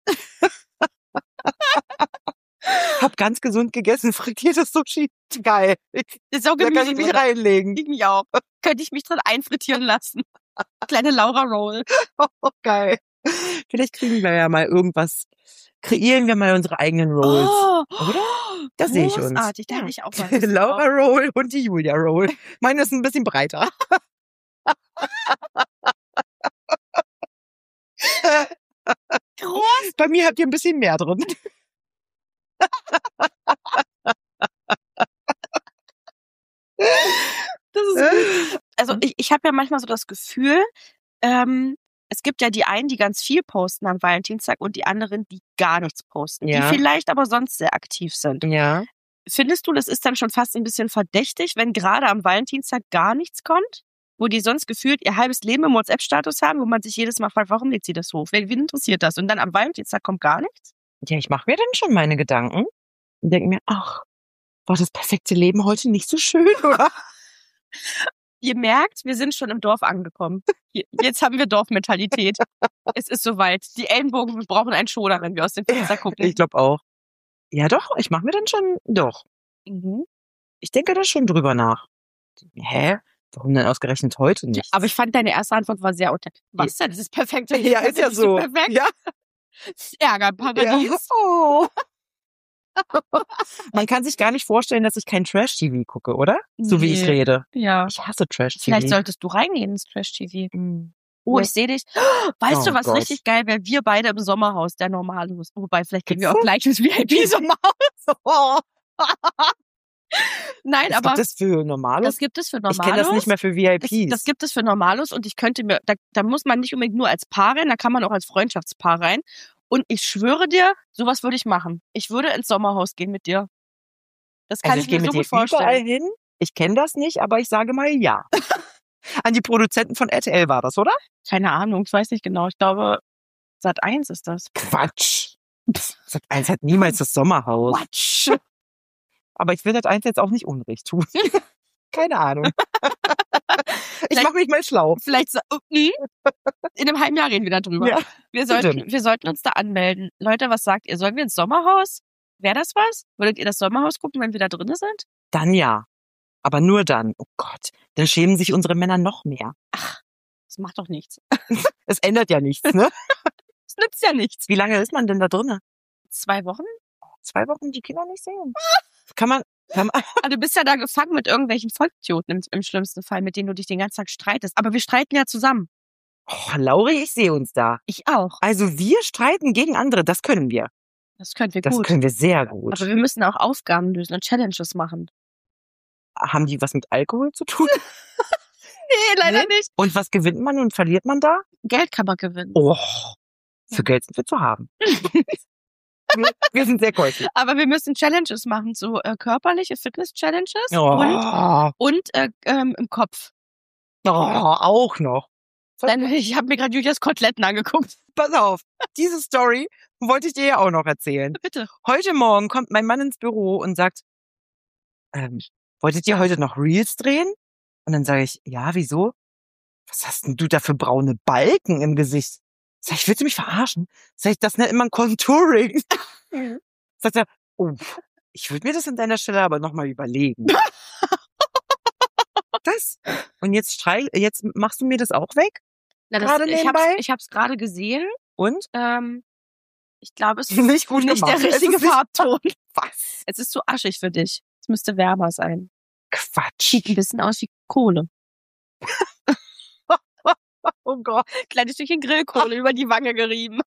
Hab ganz gesund gegessen, frittiertes Sushi. Geil. Ist auch Da kann ich mich reinlegen. Ich mich auch. Könnte ich mich drin einfrittieren lassen. Kleine Laura Roll. Oh, geil. Vielleicht kriegen wir ja mal irgendwas. Kreieren wir mal unsere eigenen Rolls. Oder? Das sehe ich uns. Großartig, da hätte ich auch mal Lust Laura drauf. Roll und die Julia Roll. Meine ist ein bisschen breiter. Groß. Bei mir habt ihr ein bisschen mehr drin. Das ist gut. Also ich habe ja manchmal so das Gefühl, es gibt ja die einen, die ganz viel posten am Valentinstag und die anderen, die gar nichts posten. Ja. Die vielleicht aber sonst sehr aktiv sind. Ja. Findest du, das ist dann schon fast ein bisschen verdächtig, wenn gerade am Valentinstag gar nichts kommt? Wo die sonst gefühlt ihr halbes Leben im WhatsApp-Status haben, wo man sich jedes Mal fragt, warum lädt sie das hoch? Wen interessiert das? Und dann am Valentinstag kommt gar nichts? Ja, ich mache mir dann schon meine Gedanken und denke mir, ach, war das perfekte Leben heute nicht so schön, oder? Ihr merkt, wir sind schon im Dorf angekommen. Jetzt haben wir Dorfmentalität. Es ist soweit. Die Ellenbogen brauchen einen Schoner, wenn wir aus dem Fenster gucken. Ich glaube auch. Ja doch, ich mache mir dann schon, doch. Mhm. Ich denke da schon drüber nach. Hä? Warum denn ausgerechnet heute nicht? Aber ich fand, deine erste Antwort war sehr unter. Was denn? Das ist perfekt. Ja, ist ja so. Perfekt. Ja. Ärgerparadies. Ja. Oh. Man kann sich gar nicht vorstellen, dass ich kein Trash-TV gucke, oder? So wie ich Nee. rede. Ja. Ich hasse Trash-TV. Vielleicht solltest du reingehen ins Trash-TV. Oh, Ja. ich sehe dich. Weißt Oh du, was Gott. richtig geil wäre? Wir beide im Sommerhaus, der Normalos. Wobei, vielleicht gehen wir auch gleich ins VIP-Sommerhaus. Oh. Nein, Was aber gibt es für Normalos? das gibt es für Normalos. Ich kenne das nicht mehr für VIPs. Das gibt es für Normalos und ich könnte mir, da muss man nicht unbedingt nur als Paar rein, da kann man auch als Freundschaftspaar rein. Und ich schwöre dir, sowas würde ich machen. Ich würde ins Sommerhaus gehen mit dir. Das kann Also ich gehe mir so mit gut dir überall vorstellen. hin. Ich kenne das nicht, aber ich sage mal ja. An die Produzenten von RTL war das, oder? Keine Ahnung, ich weiß nicht genau. Ich glaube, Sat.1 ist das. Quatsch. Sat.1 hat niemals das Sommerhaus. Quatsch. Aber ich will Sat.1 jetzt auch nicht Unrecht tun. Keine Ahnung. Ich Vielleicht- mache mich mal schlau. Vielleicht so, in einem halben Jahr reden wir da drüber. Ja, wir stimmt. sollten uns da anmelden. Leute, was sagt ihr? Sollen wir ins Sommerhaus? Wäre das was? Würdet ihr das Sommerhaus gucken, wenn wir da drin sind? Dann ja. Aber nur dann. Oh Gott. Dann schämen sich unsere Männer noch mehr. Das macht doch nichts. Es ändert ja nichts, ne? Das nützt ja nichts. Wie lange ist man denn da drinnen? 2 Wochen? 2 Wochen die Kinder nicht sehen. Kann man Ah, du bist ja da gefangen mit irgendwelchen Vollidioten im schlimmsten Fall, mit denen du dich den ganzen Tag streitest. Aber wir streiten ja zusammen. Oh, Lauri, ich sehe uns da. Ich auch. Also wir streiten gegen andere, das können wir. Das können wir Das gut. können wir sehr gut. Aber wir müssen auch Aufgaben lösen und Challenges machen. Haben die was mit Alkohol zu tun? Nee, leider Nee? nicht. Und was gewinnt man und verliert man da? Geld kann man gewinnen. Oh, für Geld sind wir zu haben. wir sind sehr käuflich. Aber wir müssen Challenges machen, so körperliche Fitness-Challenges Oh, und im Kopf. auch noch. Ich habe mir gerade Julias Koteletten angeguckt. Pass auf, diese Story wollte ich dir ja auch noch erzählen. Bitte. Heute Morgen kommt mein Mann ins Büro und sagt, wolltet ihr heute noch Reels drehen? Und dann sage ich, ja, wieso? Was hast denn du da für braune Balken im Gesicht? Sag ich, willst du mich verarschen? Sag ich, das nennt man Contouring. Sagt er, oh, ich würde mir das an deiner Stelle aber nochmal überlegen. Das? Und jetzt machst du mir das auch weg? Na, Gerade nebenbei? ich hab's gerade gesehen. Und? Ich glaube, es ist Nicht gut nicht gemacht. der richtige Es ist nicht- Farbton. Was? Es ist zu aschig für dich. Es müsste wärmer sein. Quatsch. Sieht ein bisschen aus wie Kohle. Oh Gott. Kleines Stückchen Grillkohle über die Wange gerieben.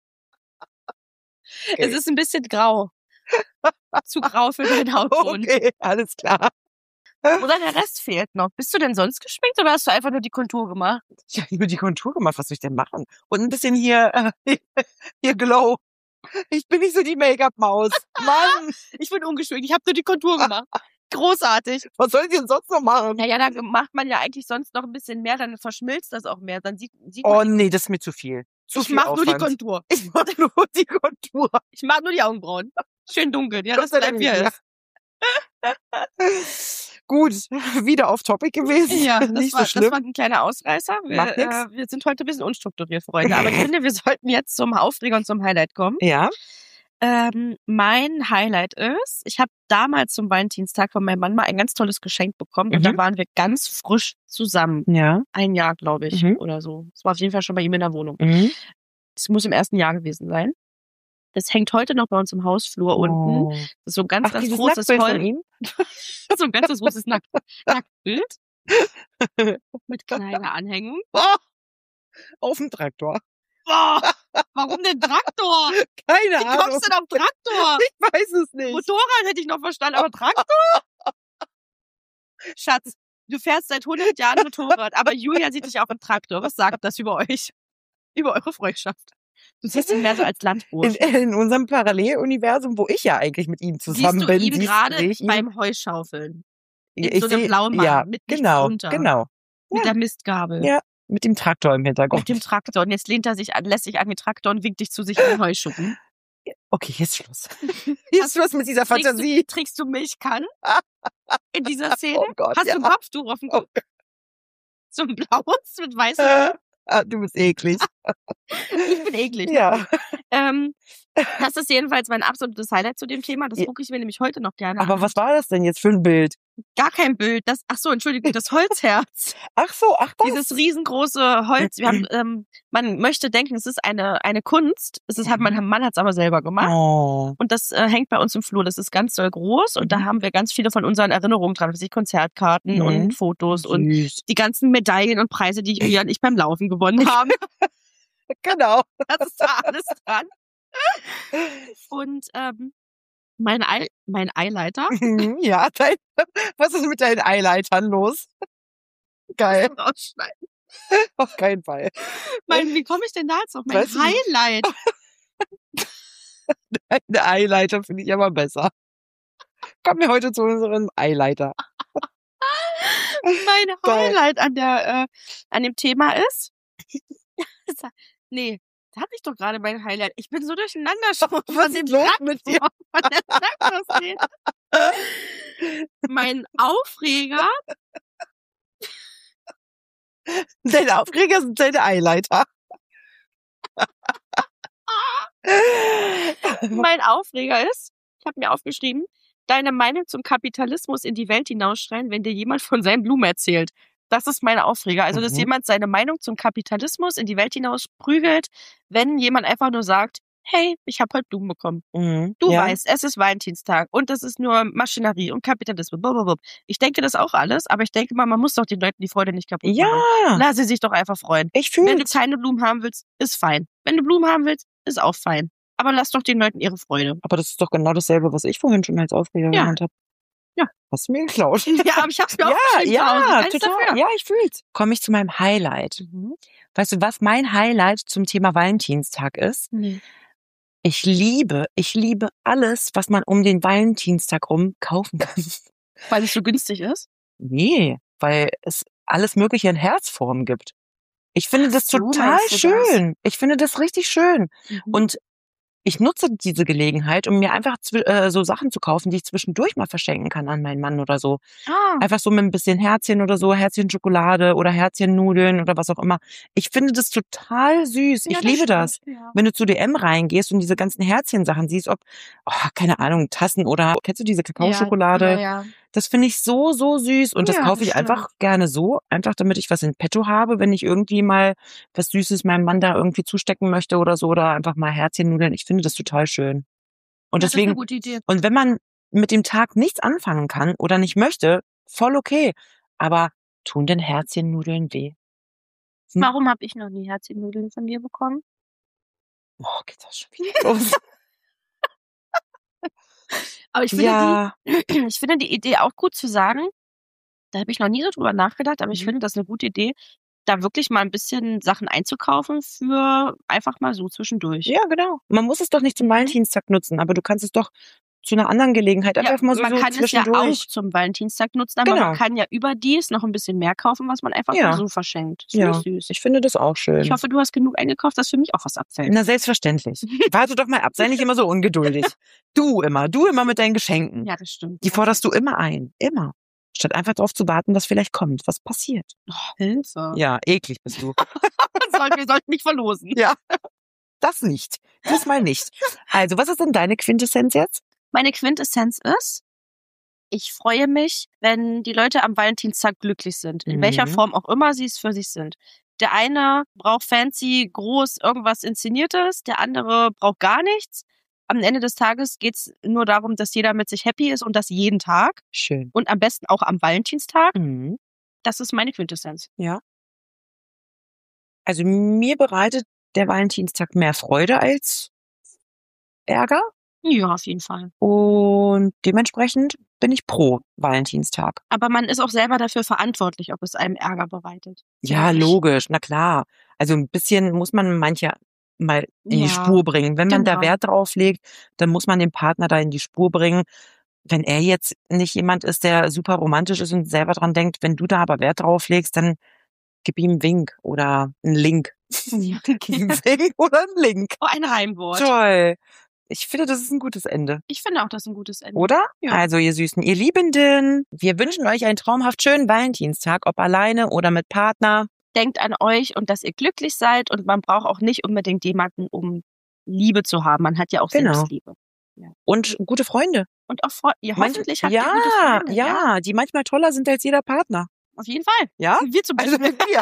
Es ist ein bisschen grau. Zu grau für deinen Hautton. Okay, alles klar. Oder der Rest fehlt noch. Bist du denn sonst geschminkt oder hast du einfach nur die Kontur gemacht? Ich habe nur die Kontur gemacht. Was soll ich denn machen? Und ein bisschen hier Glow. Ich bin nicht so die Make-up-Maus. Mann, Ich bin ungeschminkt. Ich habe nur die Kontur gemacht. Großartig. was soll ich denn sonst noch machen? Naja, da macht man ja eigentlich sonst noch ein bisschen mehr, dann verschmilzt das auch mehr. Dann sieht Oh man. nee, das ist mir zu viel. Zu Ich viel mach nur die Aufwand. Kontur. Ich mach nur die Kontur. Ich mag nur die Augenbrauen. Schön dunkel. Ja, Gott das sei bleibt Dank, wie er ja. ist. Gut, wieder auf Topic gewesen. Ja, Nicht so das schlimm. war ein kleiner Ausreißer. Macht nix. Wir sind heute ein bisschen unstrukturiert, Freunde. Aber ich finde, wir sollten jetzt zum Aufreger und zum Highlight kommen. Ja. Mein Highlight ist, ich habe damals zum Valentinstag von meinem Mann mal ein ganz tolles Geschenk bekommen. Und da waren wir ganz frisch zusammen. Ja. Ein Jahr, glaube ich, oder so. Das war auf jeden Fall schon bei ihm in der Wohnung. Das muss im ersten Jahr gewesen sein. Das hängt heute noch bei uns im Hausflur unten. Das ist so ein ganz, ganz großes Nacktbild von Holz. ihm? So ein ganz großes Nacktbild. Mit kleiner Anhängung. Auf dem Traktor. Oh, warum denn Traktor? Keine Wie Ahnung. kommst du denn auf Traktor? Ich weiß es nicht. Motorrad hätte ich noch verstanden, aber Traktor? Schatz, du fährst seit 100 Jahren Motorrad, aber Julia sieht dich auf dem Traktor. Was sagt das über euch? Über eure Freundschaft? Du siehst ihn mehr so als Landburschen. In unserem Paralleluniversum, wo ich ja eigentlich mit ihm zusammen Siehst du bin. ihn gerade sehe ich ihn. beim Heuschaufeln. In Ich so einem sehe- blauen Mann, ja, mit nichts genau, drunter. genau. Mit Ja. der Mistgabel. Ja, mit dem Traktor im Hintergrund. Mit dem Traktor. Und jetzt lehnt er sich an, lässt sich an den Traktor und winkt dich zu sich in den Heuschuppen. Okay, jetzt Schluss. Jetzt Schluss mit dieser Fantasie. Trägst du Milchkannen in dieser Szene? Oh Gott, Hast ja. du ein Kopftuch auf dem Kopf? So ein blaues mit weißem. Du bist eklig. Ich bin eklig. Ja. Das ist jedenfalls mein absolutes Highlight zu dem Thema. Das Ja. gucke ich mir nämlich heute noch gerne an. Aber was war das denn jetzt für ein Bild? Gar kein Bild. Ach so, Entschuldigung, das Holzherz. Ach so, das. Dieses riesengroße Holz. Wir haben, man möchte denken, es ist eine Kunst. Mein Mann hat es aber selber gemacht. Oh. Und das hängt bei uns im Flur. Das ist ganz doll groß. Und da haben wir ganz viele von unseren Erinnerungen dran. Wie Konzertkarten und Fotos und Süß. die ganzen Medaillen und Preise, die Julia und ich beim Laufen gewonnen haben. Genau. Das ist da alles dran. Und mein Eileiter. Ja, was ist mit deinen Eileitern los? Geil. Rausschneiden. Auf keinen Fall. Wie komme ich denn da jetzt auf mein Weiß ich nicht. Highlight? Deine Eileiter finde ich aber besser. Kommen wir heute zu unserem Eileiter. Mein Geil. Highlight an dem Thema ist. Nee, da hatte ich doch gerade mein Highlight. Ich bin so durcheinander schon. Was ist los mit dir? Von der Traktorszene. Mein Aufreger. Deine Aufreger sind deine Eileiter. Mein Aufreger ist, ich habe mir aufgeschrieben, deine Meinung zum Kapitalismus in die Welt hinausschreien, wenn dir jemand von seinen Blumen erzählt. Das ist mein Aufreger. Also, dass jemand seine Meinung zum Kapitalismus in die Welt hinaus prügelt, wenn jemand einfach nur sagt, hey, ich habe heute Blumen bekommen. Du weißt, es ist Valentinstag und das ist nur Maschinerie und Kapitalismus. Blablabla. Ich denke das auch alles, aber ich denke mal, man muss doch den Leuten die Freude nicht kaputt machen. Ja, Lass sie sich doch einfach freuen. ich Wenn fühle du keine Blumen haben willst, ist fein. Wenn du Blumen haben willst, ist auch fein. Aber lass doch den Leuten ihre Freude. Aber das ist doch genau dasselbe, was ich vorhin schon als Aufreger Ja. genannt habe. Ja. Hast du mir geklaut? Ja, aber ich hab's mir aufgeschrieben. zu Hause. Ja, Keins total. dafür. Ja, ich fühl's. Komme ich zu meinem Highlight. Weißt du, was mein Highlight zum Thema Valentinstag ist? Nee. Ich liebe alles, was man um den Valentinstag rum kaufen kann. Weil es so günstig ist? Nee, weil es alles Mögliche in Herzform gibt. Ich finde das so total meinst du das? schön. Ich finde das richtig schön. Und ich nutze diese Gelegenheit, um mir einfach so Sachen zu kaufen, die ich zwischendurch mal verschenken kann an meinen Mann oder so. Einfach so mit ein bisschen Herzchen oder so, Herzchen Schokolade oder Herzchennudeln oder was auch immer. Ich finde das total süß. Ich liebe das. Ja. Wenn du zu DM reingehst und diese ganzen Herzchensachen siehst, keine Ahnung, Tassen oder, kennst du diese Kakaoschokolade? Ja. Das finde ich so, so süß und das Ja, kaufe das ich einfach stimmt. gerne so, einfach damit ich was in petto habe, wenn ich irgendwie mal was Süßes meinem Mann da irgendwie zustecken möchte oder so oder einfach mal Herzchennudeln. Ich finde das total schön. Und Das ist eine deswegen, gute Idee. und wenn man mit dem Tag nichts anfangen kann oder nicht möchte, voll okay. Aber tun denn Herzchennudeln weh? Warum habe ich noch nie Herzchennudeln von dir bekommen? Oh, geht das schon wieder los? Aber ich finde, ich finde die Idee auch gut zu sagen. Da habe ich noch nie so drüber nachgedacht, aber ich finde das eine gute Idee, da wirklich mal ein bisschen Sachen einzukaufen für einfach mal so zwischendurch. Ja, genau. Man muss es doch nicht zum Valentinstag nutzen, aber du kannst es doch zu einer anderen Gelegenheit einfach mal so man kann es ja zwischendurch. auch zum Valentinstag nutzen, aber Genau. man kann ja überdies noch ein bisschen mehr kaufen, was man einfach Ja. mal so verschenkt. Das finde Ja, ich süß. ich finde das auch schön. Ich hoffe, du hast genug eingekauft, dass für mich auch was abfällt. Na, selbstverständlich. Warte doch mal ab, sei nicht immer so ungeduldig. Du immer mit deinen Geschenken. Ja, das stimmt. Die forderst du immer ein. Immer. Statt einfach darauf zu warten, was vielleicht kommt. Was passiert? Oh, Hilfe. Ja, eklig bist du. Wir sollten nicht verlosen. Ja, das nicht. Diesmal nicht. Also, was ist denn deine Quintessenz jetzt? Meine Quintessenz ist, ich freue mich, wenn die Leute am Valentinstag glücklich sind. In welcher Form auch immer sie es für sich sind. Der eine braucht fancy, groß, irgendwas Inszeniertes. Der andere braucht gar nichts. Am Ende des Tages geht's nur darum, dass jeder mit sich happy ist und das jeden Tag. Schön. Und am besten auch am Valentinstag. Mhm. Das ist meine Quintessenz. Ja. Also mir bereitet der Valentinstag mehr Freude als Ärger. Ja, auf jeden Fall. Und dementsprechend bin ich pro Valentinstag. Aber man ist auch selber dafür verantwortlich, ob es einem Ärger bereitet. Ja, logisch, na klar. Also ein bisschen muss man manche mal in die Spur bringen. Wenn man da Wert drauf legt, dann muss man den Partner da in die Spur bringen. Wenn er jetzt nicht jemand ist, der super romantisch ist und selber dran denkt, wenn du da aber Wert drauf legst, dann gib ihm einen Wink oder einen Link. Ja. Ein Wink oder ein Link. Oh, ein Heimwort. Toll. Ich finde, das ist ein gutes Ende. Ich finde auch, das ist ein gutes Ende. Oder? Ja. Also, ihr Süßen, ihr Liebenden, wir wünschen euch einen traumhaft schönen Valentinstag, ob alleine oder mit Partner. Denkt an euch und dass ihr glücklich seid und man braucht auch nicht unbedingt jemanden, um Liebe zu haben. Man hat ja auch Selbstliebe. Ja. Und gute Freunde. Und auch hoffentlich habt ihr gute Freunde. Ja, die manchmal toller sind als jeder Partner. Auf jeden Fall. Ja? Wir zum Beispiel. Also wir.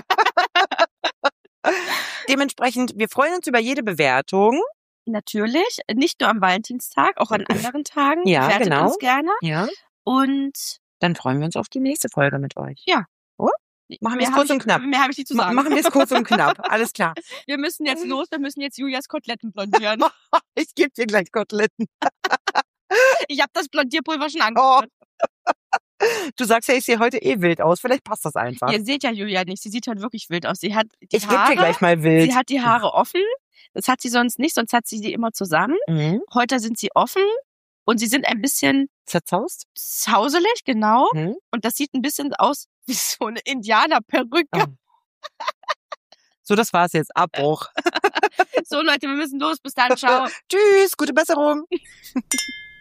Dementsprechend, wir freuen uns über jede Bewertung. Natürlich, nicht nur am Valentinstag, auch an anderen Tagen. Ja, Bewertet genau. uns gerne. Ja. Und dann freuen wir uns auf die nächste Folge mit euch. Ja. Oh? Machen wir es kurz und knapp. Mehr habe ich nicht zu sagen. Machen wir es kurz und knapp. Alles klar. Wir müssen jetzt los, wir müssen jetzt Julias Koteletten blondieren. Ich gebe dir gleich Koteletten. Ich habe das Blondierpulver schon angefangen. Oh. Du sagst ja, ich sehe heute wild aus. Vielleicht passt das einfach. Ihr seht ja Julia nicht. Sie sieht halt wirklich wild aus. Sie hat die Ich gebe dir gleich mal wild. Sie hat die Haare offen. Das hat sie sonst nicht. Sonst hat sie die immer zusammen. Mhm. Heute sind sie offen. Und sie sind ein bisschen zerzaust? Zauselig, genau. Mhm. Und das sieht ein bisschen aus wie so eine Indianerperücke. Oh. So, das war's jetzt. Abbruch. So, Leute, wir müssen los. Bis dann. Ciao. Tschüss. Gute Besserung.